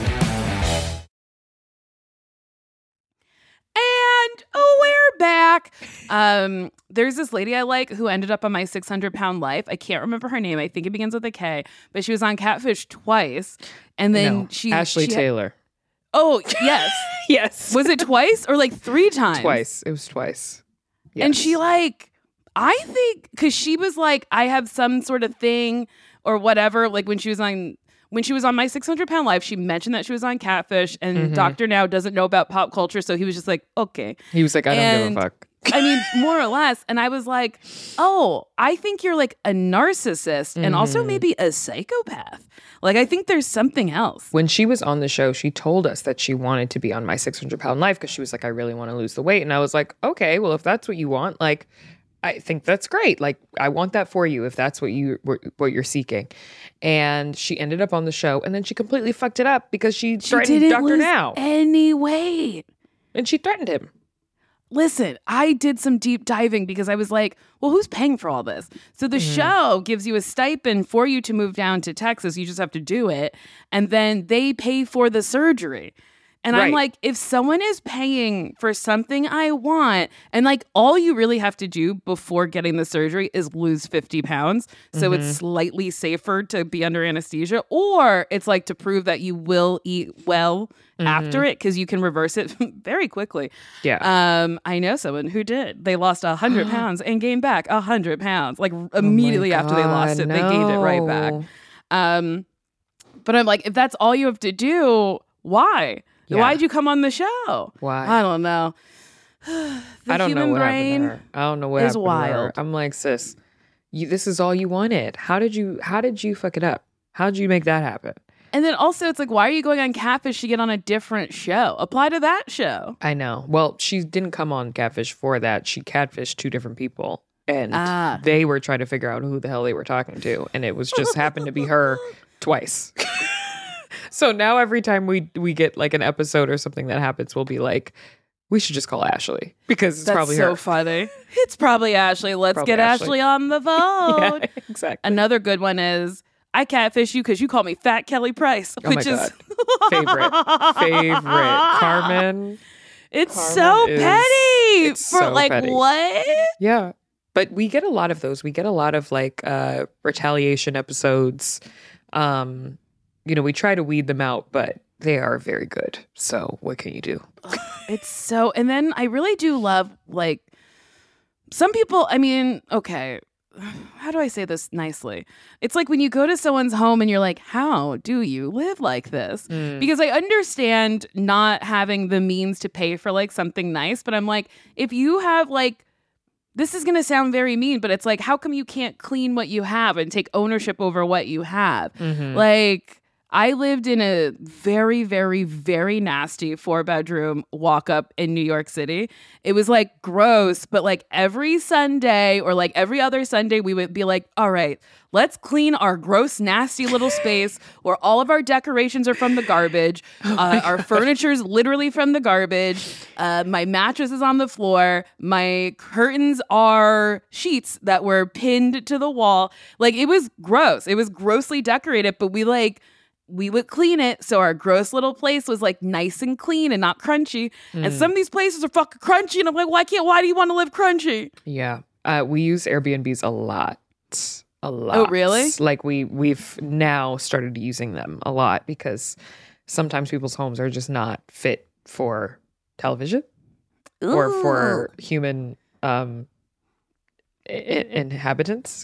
And oh, we're back. Um, there's this lady I like who ended up on my six hundred pound life. I can't remember her name. I think it begins with a K, but she was on Catfish twice. And then No, she Ashley she had- Taylor. oh, yes. Yes. Was it twice or like three times? Twice. It was twice. And Yes. she like, I think, because she was like, I have some sort of thing or whatever. Like when she was on, when she was on my six hundred pound life, she mentioned that she was on Catfish, and Mm-hmm. Doctor Now doesn't know about pop culture, so he was just like, okay. He was like, I don't And- give a fuck. I mean, more or less. And I was like, oh, I think you're like a narcissist and also maybe a psychopath. Like, I think there's something else. When she was on the show, she told us that she wanted to be on my six hundred pound life because she was like, I really want to lose the weight. And I was like, okay, well, if that's what you want, like, I think that's great. Like, I want that for you if that's what you what you're seeking. And she ended up on the show, and then she completely fucked it up because she She threatened didn't Doctor lose Now, any weight. and she threatened him. Listen, I did some deep diving because I was like, well, who's paying for all this? So the Mm-hmm. show gives you a stipend for you to move down to Texas. You just have to do it. And then they pay for the surgery. And I'm Right. like, if someone is paying for something I want, and like all you really have to do before getting the surgery is lose fifty pounds. So Mm-hmm. it's slightly safer to be under anesthesia, or it's like to prove that you will eat well after it because you can reverse it very quickly. Yeah. Um, I know someone who did. They lost one hundred pounds and gained back one hundred pounds. Like immediately after they lost God, it, they gained it right back. no. Um, but I'm like, if that's all you have to do, why? Yeah. Why'd you come on the show? Why? I don't know. The I don't know human what brain happened to her. I don't know what is happened to her. wild. I'm like, sis, you, this is all you wanted. How did you? How did you fuck it up? How did you make that happen? And then also, it's like, why are you going on Catfish to get on a different show? Apply to that show. I know. Well, she didn't come on Catfish for that. She catfished two different people, and Ah. they were trying to figure out who the hell they were talking to, and it was just happened to be her twice. So now every time we we get like an episode or something that happens, we'll be like, we should just call Ashley because it's That's probably so her. funny. It's probably Ashley. Let's Probably get Ashley. Ashley. on the phone. Yeah, exactly. Another good one is, I catfish you because you call me Fat Kelly Price, Oh my which is God. favorite, favorite, Carmen. it's Carmen so is- petty it's for so like petty. what? Yeah. But we get a lot of those. We get a lot of like uh retaliation episodes. Um, you know, we try to weed them out, but they are very good. So what can you do? It's so, and then I really do love like some people. I mean, okay, how do I say this nicely? It's like when you go to someone's home and you're like, how do you live like this? Mm. Because I understand not having the means to pay for like something nice, but I'm like, if you have like, this is going to sound very mean, but it's like, how come you can't clean what you have and take ownership over what you have? Mhm. Like, I lived in a very, very, very nasty four bedroom walk up in New York City. It was like gross, but like every Sunday or like every other Sunday, we would be like, all right, let's clean our gross, nasty little space where all of our decorations are from the garbage. Uh, our furniture is literally from the garbage. Uh, my mattress is on the floor. My curtains are sheets that were pinned to the wall. Like it was gross. It was grossly decorated, but we like, we would clean it so our gross little place was like nice and clean and not crunchy. And some of these places are fucking crunchy. And I'm like, why can't, why do you want to live crunchy? Yeah. Uh, we use Airbnbs a lot. A lot. Oh, really? Like we we've now started using them a lot because sometimes people's homes are just not fit for television or for human um I- inhabitants.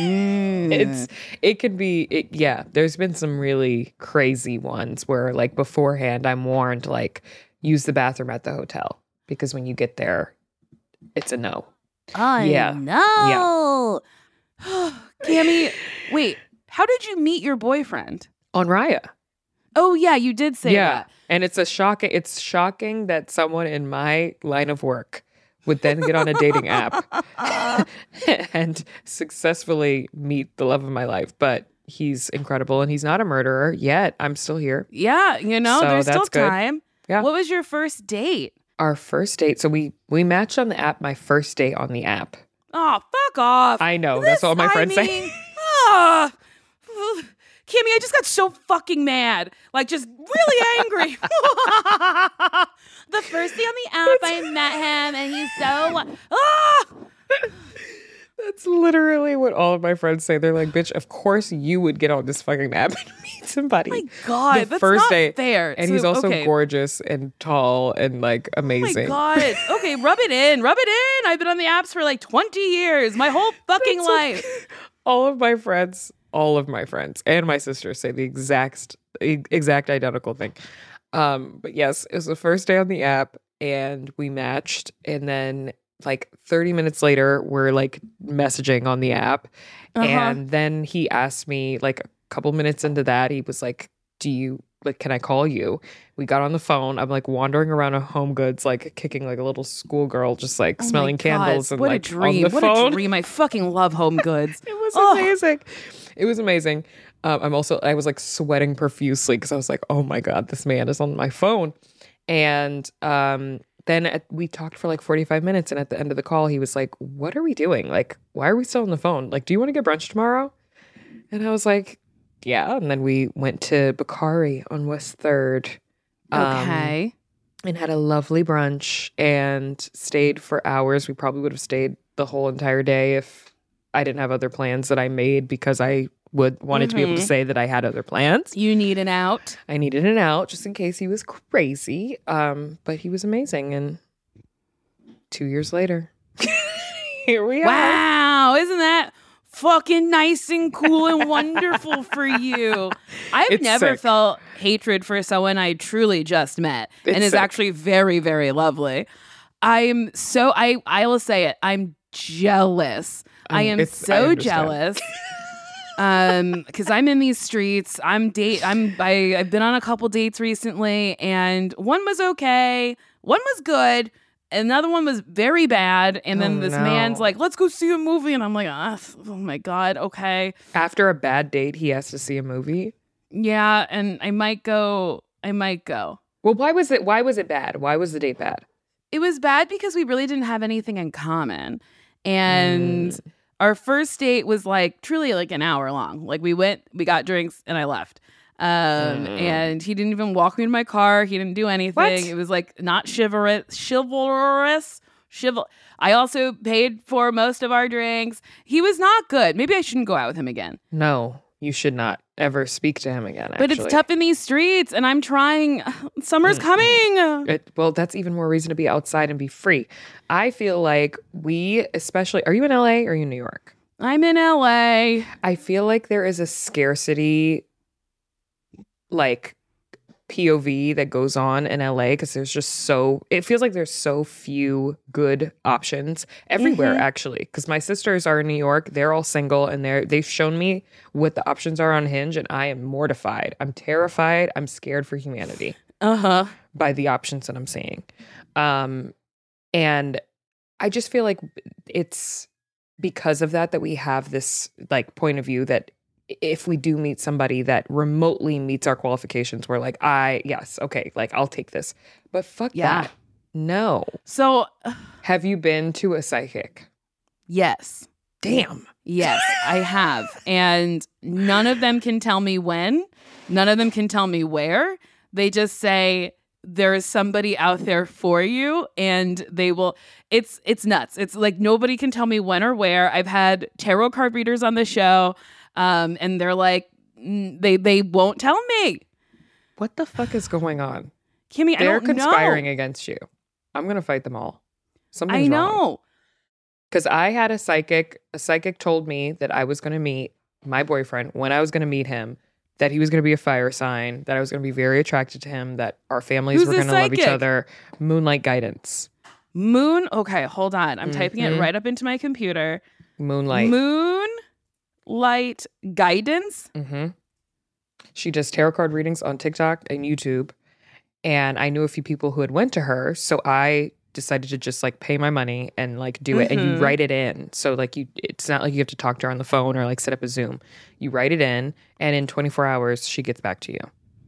It's it could be it, yeah, there's been some really crazy ones where like beforehand I'm warned like use the bathroom at the hotel because when you get there it's a no. I Yeah. know. Cammy, wait, how did you meet your boyfriend? On Raya. Oh yeah, you did say Yeah. that. And it's a shocking it's shocking that someone in my line of work would then get on a dating app and successfully meet the love of my life. But he's incredible and he's not a murderer yet. I'm still here. Yeah, you know, So there's still that's good. time. Yeah. What was your first date? Our first date. So we we matched on the app, my first date on the app. Oh, fuck off. I know. That's This- all my I friends say. mean, ah, Kimmy, I just got so fucking mad. Like, just really angry. The first day on the app, I met him, and he's so... Ah! That's literally what all of my friends say. They're like, bitch, of course you would get on this fucking app and meet somebody. My God, The that's first not date. fair. And So, he's also okay. gorgeous and tall and like Oh my amazing. God. Okay, rub it in. Rub it in. I've been on the apps for like twenty years. My whole fucking That's life. All of my friends, all of my friends and my sister say the exact exact identical thing. Um, but yes, it was the first day on the app and we matched and then like thirty minutes later we're like messaging on the app Uh-huh. and then he asked me like a couple minutes into that he was like, do you like can I call you? We got on the phone. I'm like wandering around a Home Goods like kicking like a little schoolgirl just like Oh my smelling God, candles and what like a dream. on the What phone. a dream. I fucking love Home Goods. It was Oh. amazing. It was amazing. Um, I'm also, I was like sweating profusely because I was like, oh my God, this man is on my phone. And um, then at, we talked for like forty-five minutes. And at the end of the call, he was like, what are we doing? Like, why are we still on the phone? Like, do you want to get brunch tomorrow? And I was like, yeah. And then we went to Bakari on West third Okay. Um, and had a lovely brunch and stayed for hours. We probably would have stayed the whole entire day if I didn't have other plans that I made because I would wanted to be able to say that I had other plans. You need an out. I needed an out just in case he was crazy. Um, but he was amazing. And two years later, here we are. Wow. Isn't that fucking nice and cool and wonderful for you? I've It's never sick. felt hatred for someone I truly just met It's and is sick. actually very, very lovely. I'm so, I, I will say it. I'm jealous. I Um, am it's- I so understand. jealous. um because I'm in these streets. I'm date I'm I, I've been on a couple dates recently, and one was okay, one was good, another one was very bad, and then Oh, this no. man's like, let's go see a movie, and I'm like, ah, oh my god, okay, After a bad date, he has to see a movie. yeah, and I might go I might go. Well, why was it? Why was it bad? Why was the date bad? It was bad because we really didn't have anything in common. And Mm. our first date was like truly like an hour long. Like we went, we got drinks, and I left. Um, Mm. And he didn't even walk me to my car. He didn't do anything. What? It was like not chivalrous, chivalrous, chival. I also paid for most of our drinks. He was not good. Maybe I shouldn't go out with him again. No, you should not ever speak to him again. But actually. it's tough in these streets, and I'm trying. Summer's coming. It, well, that's even more reason to be outside and be free. I feel like we, especially, are you in L A or are you in New York? I'm in L A. I feel like there is a scarcity, like P O V that goes on in L A because there's just so, it feels like there's so few good options everywhere, Mhm. actually. Because my sisters are in New York, they're all single, and they're they've shown me what the options are on Hinge, and I am mortified. I'm terrified. I'm scared for humanity Uh huh. by the options that I'm seeing. Um, and I just feel like it's because of that that we have this like point of view that if we do meet somebody that remotely meets our qualifications, we're like, I, yes, okay, like I'll take this. But fuck Yeah. that. No. So, Have you been to a psychic? yes. Damn. Yes, I have. And none of them can tell me when. None of them can tell me where. They just say there is somebody out there for you, and they will it's it's nuts. It's like nobody can tell me when or where. I've had tarot card readers on the show, um, and they're like mm, they they won't tell me. What the fuck is going on? Kimmy, I They're don't conspiring know. against you. I'm going to fight them all. I Something's wrong. know. Because I had a psychic, a psychic told me that I was going to meet my boyfriend when I was going to meet him, that he was going to be a fire sign, that I was going to be very attracted to him, that our families Who's were the going to love each psychic? other. Moonlight guidance. Moon. Okay, hold on. I'm typing it Mhm. right up into my computer. Moonlight. Moonlight guidance. hmm She does tarot card readings on TikTok and YouTube. And I knew a few people who had went to her. So I decided to just like pay my money and like do it. And you Mhm. write it in. So like you, it's not like you have to talk to her on the phone or like set up a Zoom. You write it in, and in twenty-four hours, she gets back to you.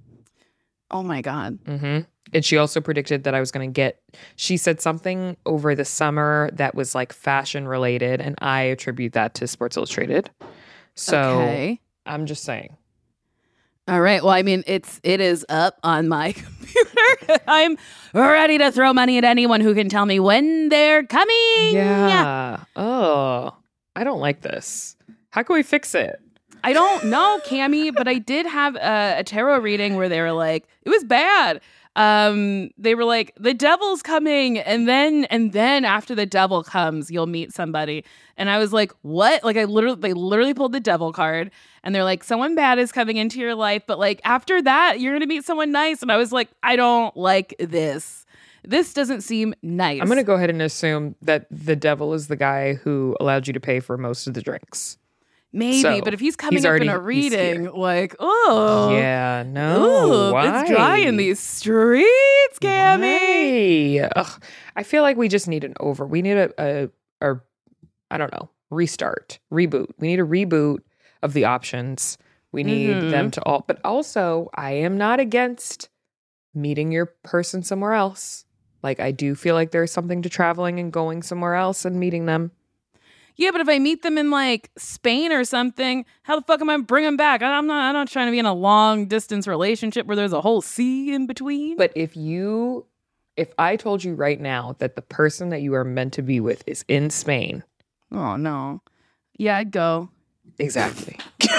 Oh my God. hmm And she also predicted that I was going to get, she said something over the summer that was like fashion related. And I attribute that to Sports Illustrated. So Okay. I'm just saying. All right. Well, I mean, it's it is up on my computer. I'm ready to throw money at anyone who can tell me when they're coming. Yeah. Oh, I don't like this. How can we fix it? I don't know, Cammie, but I did have a, a tarot reading where they were like, it was bad. Um, they were like, the devil's coming, and then and then after the devil comes, you'll meet somebody. And I was like, what? Like I literally they literally pulled the devil card, and they're like, someone bad is coming into your life, but like after that, you're gonna meet someone nice. And I was like, I don't like this. This doesn't seem nice. I'm going to go ahead and assume that the devil is the guy who allowed you to pay for most of the drinks. Maybe, So, but if he's coming he's up already- in a he's here. reading, like, oh, Yeah, no. Ooh, why? it's dry in these streets, Cammie. Why? Ugh, I feel like we just need an over. We need a, a, a, I don't know, restart, reboot. We need a reboot of the options. We need Mhm. them to all, but also I am not against meeting your person somewhere else. Like I do feel like there's something to traveling and going somewhere else and meeting them. Yeah, but if I meet them in like Spain or something, how the fuck am I bringing them back? I'm not. I'm not trying to be in a long distance relationship where there's a whole sea in between. But if you, if I told you right now that the person that you are meant to be with is in Spain, oh no, yeah, I'd go. Exactly.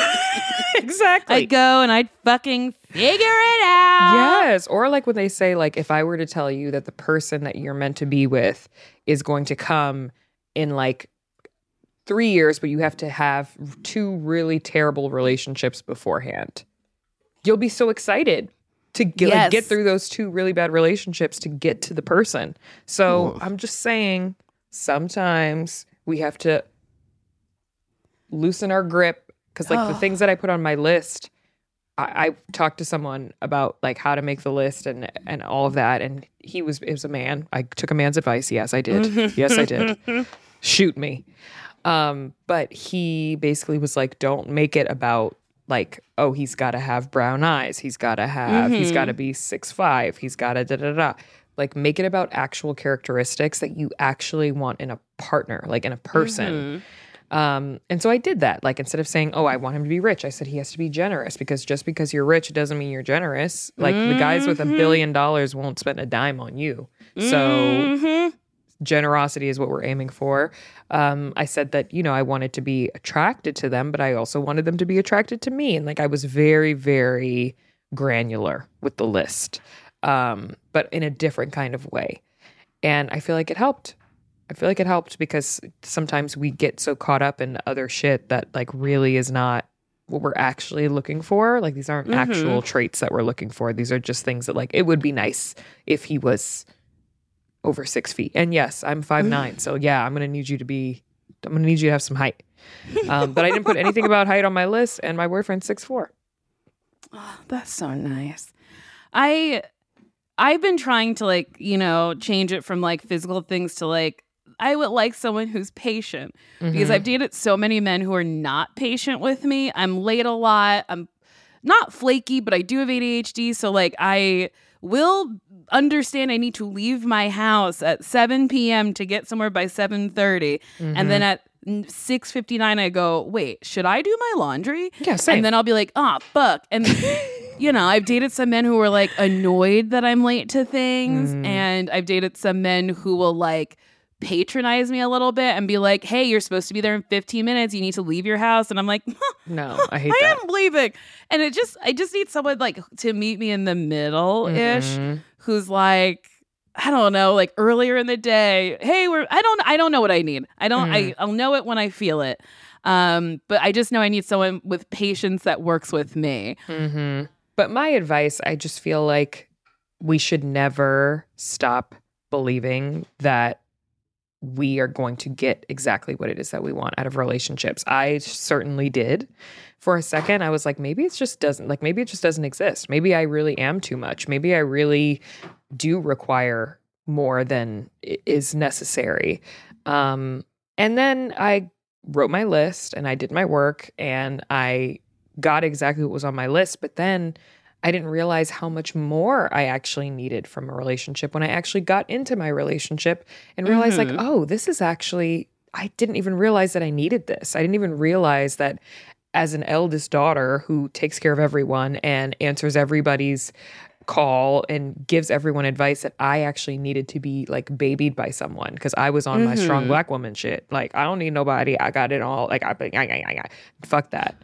Exactly. I'd go and I'd fucking figure it out. Yes. Or like when they say, like, if I were to tell you that the person that you're meant to be with is going to come in like three years, but you have to have two really terrible relationships beforehand. You'll be so excited to get, yes. like, get through those two really bad relationships to get to the person. So Ooh. I'm just saying sometimes we have to loosen our grip because like oh. the things that I put on my list, I, I talked to someone about like how to make the list and, and all of that. And he was, it was a man. I took a man's advice. Yes, I did. Yes, I did. Shoot me. Um, but he basically was like, don't make it about like, oh, he's got to have brown eyes. He's got to have, mm-hmm. he's got to be six five. He's got to da da da. Like make it about actual characteristics that you actually want in a partner, like in a person. Mm-hmm. Um, and so I did that. Like instead of saying, oh, I want him to be rich, I said he has to be generous because just because you're rich doesn't mean you're generous. Like mm-hmm. the guys with a billion dollars won't spend a dime on you. So mm-hmm. generosity is what we're aiming for. Um, I said that, you know, I wanted to be attracted to them, but I also wanted them to be attracted to me. And like, I was very, very granular with the list, um, but in a different kind of way. And I feel like it helped. I feel like it helped because sometimes we get so caught up in other shit that like really is not what we're actually looking for. Like these aren't mm-hmm. actual traits that we're looking for. These are just things that like, it would be nice if he was over six feet. And yes, I'm five nine. So yeah, I'm going to need you to be, I'm going to need you to have some height. Um, but I didn't put anything about height on my list and my boyfriend's six four. Oh, that's so nice. I, I've been trying to like, you know, change it from like physical things to like, I would like someone who's patient mm-hmm. because I've dated so many men who are not patient with me. I'm late a lot. I'm not flaky, but I do have A D H D. So like I will understand I need to leave my house at seven p.m. to get somewhere by seven thirty. Mm-hmm. And then at six fifty-nine, I go, wait, should I do my laundry? Yeah, same. And then I'll be like, oh, fuck. And, you know, I've dated some men who were like annoyed that I'm late to things. Mm. And I've dated some men who will like patronize me a little bit and be like, hey, you're supposed to be there in fifteen minutes. You need to leave your house. And I'm like, huh, no, I hate I that. I am leaving. And it just, I just need someone like to meet me in the middle-ish mm-hmm. who's like, I don't know, like earlier in the day. Hey, we're, I don't, I don't know what I need. I don't, mm. I, I'll know it when I feel it. Um, but I just know I need someone with patience that works with me. Mm-hmm. But my advice, I just feel like we should never stop believing that we are going to get exactly what it is that we want out of relationships. I certainly did. For a second, I was like, maybe it just doesn't, like, maybe it just doesn't exist. Maybe I really am too much. Maybe I really do require more than is necessary. Um, and then I wrote my list and I did my work and I got exactly what was on my list. But then I didn't realize how much more I actually needed from a relationship when I actually got into my relationship and realized mm-hmm. like, oh, this is actually, I didn't even realize that I needed this. I didn't even realize that as an eldest daughter who takes care of everyone and answers everybody's call and gives everyone advice, that I actually needed to be like babied by someone because I was on mm-hmm. my strong black woman shit. Like, I don't need nobody. I got it all. Like, I, I, I, I fuck that.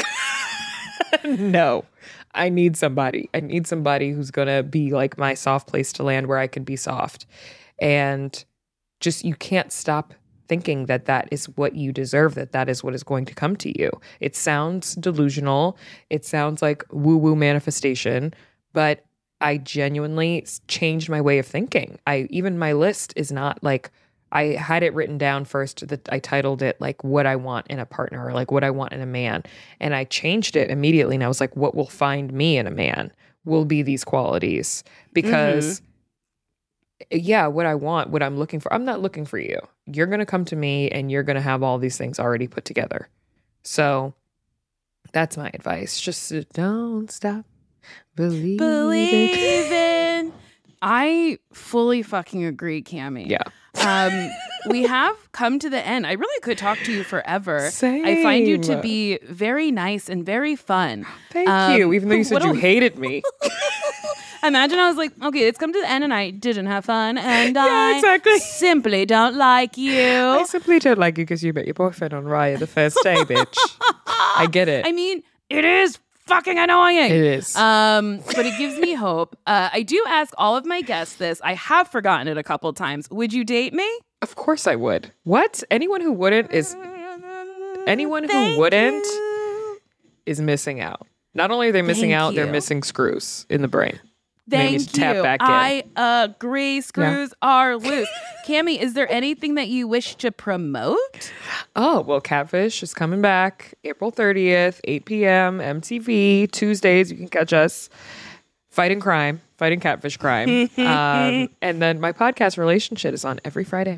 No. I need somebody. I need somebody who's going to be like my soft place to land where I can be soft. And just, you can't stop thinking that that is what you deserve, that that is what is going to come to you. It sounds delusional. It sounds like woo-woo manifestation, but I genuinely changed my way of thinking. I, even my list is not like, I had it written down first that I titled it like what I want in a partner or like what I want in a man. And I changed it immediately. And I was like, what will find me in a man will be these qualities because mm-hmm. yeah, what I want, what I'm looking for, I'm not looking for you. You're going to come to me and you're going to have all these things already put together. So that's my advice. Just don't stop believing. Believing. I fully fucking agree, Cammie. Yeah. Um, we have come to the end. I really could talk to you forever. Same. I find you to be very nice and very fun. Thank Um, you, even though you said you a- hated me. Imagine I was like, okay, it's come to the end and I didn't have fun and I exactly. simply don't like you. I simply don't like you because you met your boyfriend on Raya the first day, bitch. I get it. I mean, it is fucking annoying. It is. Um, but it gives me hope. Uh, I do ask all of my guests this. I have forgotten it a couple times. Would you date me? Of course I would. What? Anyone who wouldn't is anyone who Thank wouldn't you. is missing out. Not only are they missing Thank out, they're you. missing screws in the brain. They Thank need you. to tap back in. I agree. Screws are loose. Cammie, is there anything that you wish to promote? Oh, well, Catfish is coming back April thirtieth, eight p.m., M T V. Tuesdays, you can catch us fighting crime, fighting catfish crime. um, and then my podcast, Relationship, is on every Friday.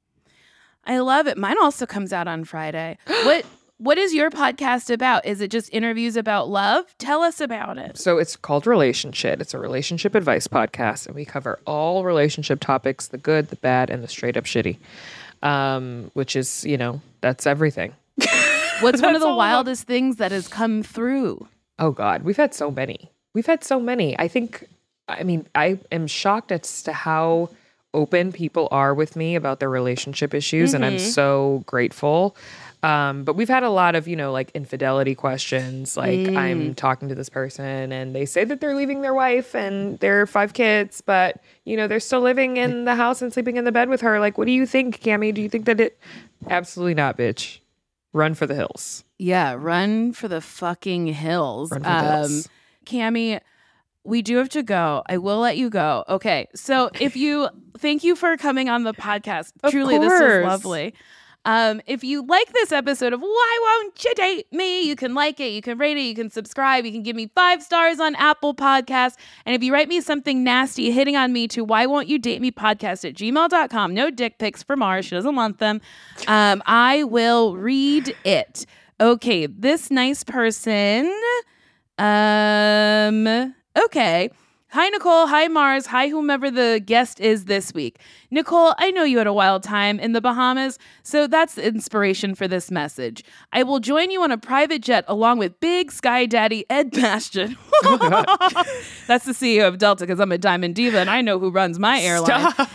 I love it. Mine also comes out on Friday. What What is your podcast about? Is it just interviews about love? Tell us about it. So it's called Relationship. It's a relationship advice podcast, and we cover all relationship topics, the good, the bad, and the straight up shitty, um, which is, you know, that's everything. What's one of That's the all wildest things that has come through? Oh, God. We've had so many. We've had so many. I think, I mean, I am shocked as to how open people are with me about their relationship issues, mm-hmm. and I'm so grateful. Um, but we've had a lot of, you know, like infidelity questions. Like mm. I'm talking to this person and they say that they're leaving their wife and their five kids, but, you know, they're still living in the house and sleeping in the bed with her. Like, what do you think, Cammie? Do you think that it... Absolutely not, bitch. Run for the hills. Yeah, run for the fucking hills. Run for the hills. Um, Cammie, we do have to go. I will let you go. Okay. So if you... Thank you for coming on the podcast. Of Truly, course. This was lovely. Um, if you like this episode of Why Won't You Date Me, you can like it, you can rate it, you can subscribe, you can give me five stars on Apple Podcasts. And if you write me something nasty hitting on me to Why Won't You Date Me podcast at gmail dot com, no dick pics for Mars, she doesn't want them, um, I will read it. Okay, this nice person, um, okay. Hi, Nicole. Hi, Mars. Hi, whomever the guest is this week. Nicole, I know you had a wild time in the Bahamas, so that's the inspiration for this message. I will join you on a private jet along with Big Sky Daddy Ed Bastian. Oh, that's the C E O of Delta because I'm a Diamond Diva and I know who runs my airline. Stop.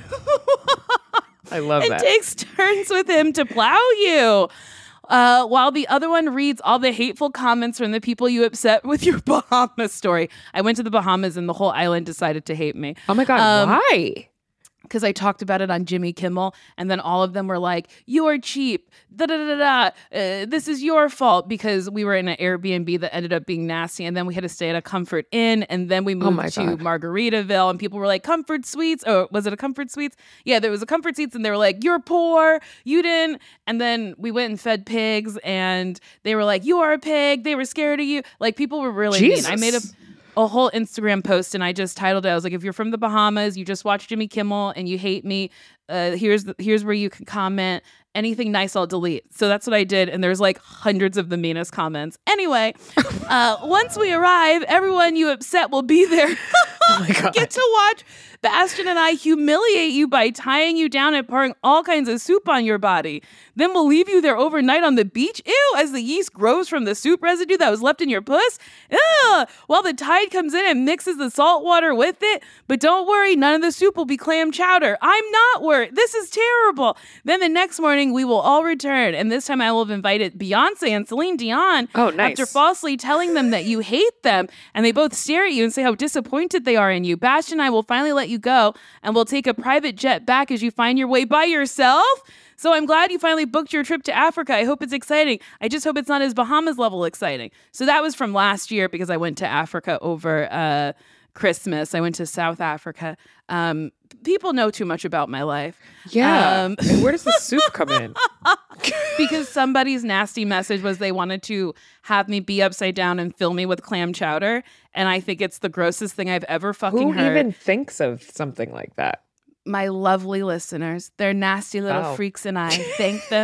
I love and that. And takes turns with him to plow you. Uh, while the other one reads all the hateful comments from the people you upset with your Bahamas story. I went to the Bahamas and the whole island decided to hate me. Oh my God, um, why? Because I talked about it on Jimmy Kimmel, and then all of them were like, you are cheap, da-da-da-da, uh, this is your fault, because we were in an Airbnb that ended up being nasty, and then we had to stay at a Comfort Inn, and then we moved oh to God. Margaritaville, and people were like, Comfort Suites, or was it a Comfort Suites? Yeah, there was a Comfort Suites, and they were like, you're poor, you didn't, and then we went and fed pigs, and they were like, you are a pig, they were scared of you, like, people were really Jesus. mean. I made a... a whole Instagram post and I just titled it. I was like, if you're from the Bahamas, you just watch Jimmy Kimmel and you hate me, uh, here's the, here's where you can comment. Anything nice, I'll delete. So that's what I did. And there's like hundreds of the meanest comments. Anyway, uh, once we arrive, everyone you upset will be there. Oh my God. Get to watch Bastian and I humiliate you by tying you down and pouring all kinds of soup on your body. Then we'll leave you there overnight on the beach. Ew, as the yeast grows from the soup residue that was left in your puss. Ugh, while the tide comes in and mixes the salt water with it. But don't worry, none of the soup will be clam chowder. I'm not worried. This is terrible. Then the next morning, we will all return. And this time I will have invited Beyonce and Celine Dion. Oh, nice. After falsely telling them that you hate them. And they both stare at you and say how disappointed they are in you. Bastian and I will finally let you go. And we'll take a private jet back as you find your way by yourself. So I'm glad you finally booked your trip to Africa. I hope it's exciting. I just hope it's not as Bahamas level exciting. So that was from last year because I went to Africa over uh, Christmas. I went to South Africa. Um, people know too much about my life. Yeah. Um, and where does the soup come in? Because somebody's nasty message was they wanted to have me be upside down and fill me with clam chowder. And I think it's the grossest thing I've ever fucking Who heard. even thinks of something like that? My lovely listeners, they're nasty little Oh. freaks, and I thank them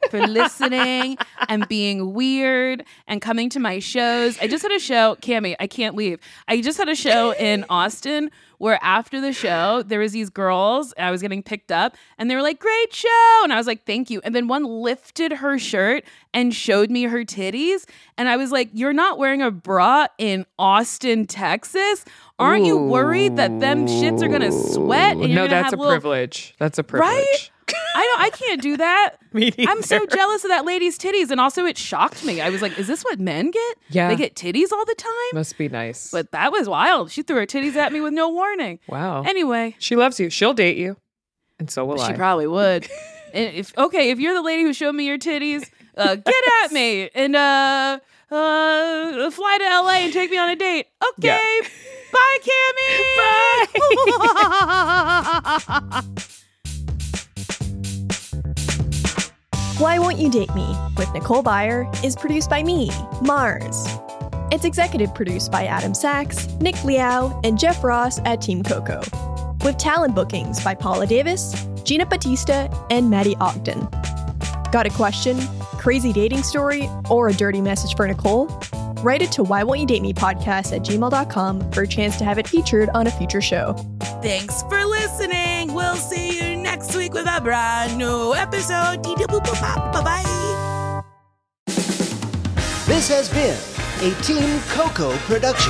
for listening and being weird and coming to my shows. I just had a show, Cammie, I can't leave. I just had a show in Austin where after the show, there was these girls, I was getting picked up, and they were like, great show. And I was like, thank you. And then one lifted her shirt and showed me her titties. And I was like, you're not wearing a bra in Austin, Texas? Aren't Ooh. you worried that them shits are going to sweat? And you're no, that's have a little... privilege. That's a privilege. Right? I don't. I can't do that. Me neither. I'm so jealous of that lady's titties, and also it shocked me. I was like, "Is this what men get? Yeah, they get titties all the time. Must be nice." But that was wild. She threw her titties at me with no warning. Wow. Anyway, she loves you. She'll date you, and so will she I. She probably would. And if okay, if you're the lady who showed me your titties, uh, get at me and uh, uh, fly to L A and take me on a date. Okay. Yeah. Bye, Cammie. Bye. Why Won't You Date Me with Nicole Byer is produced by me, Mars. It's executive produced by Adam Sachs, Nick Liao, and Jeff Ross at Team Coco, with talent bookings by Paula Davis, Gina Batista, and Maddie Ogden. Got a question, crazy dating story, or a dirty message for Nicole? Write it to Why Won't You Date Me podcast at gmail dot com for a chance to have it featured on a future show. Thanks for listening. We'll see you next week with a brand new episode. Bye-bye. This has been a Team Coco production.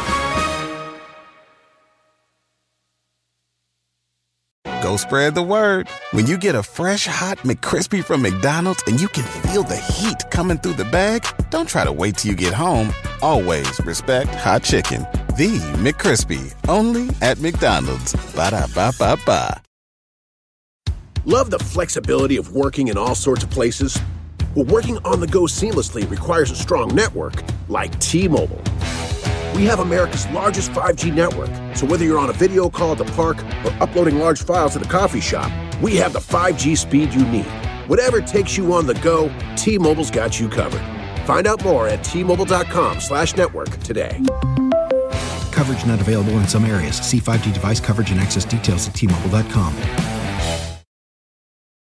Go spread the word. When you get a fresh, hot McCrispy from McDonald's and you can feel the heat coming through the bag, don't try to wait till you get home. Always respect hot chicken. The McCrispy, only at McDonald's. Ba-da-ba-ba-ba. Love the flexibility of working in all sorts of places? Well, working on the go seamlessly requires a strong network like T-Mobile. We have America's largest five G network, so whether you're on a video call at the park or uploading large files at the coffee shop, we have the five G speed you need. Whatever takes you on the go, T-Mobile's got you covered. Find out more at T-Mobile.com slash network today. Coverage not available in some areas. See five G device coverage and access details at T Mobile dot com.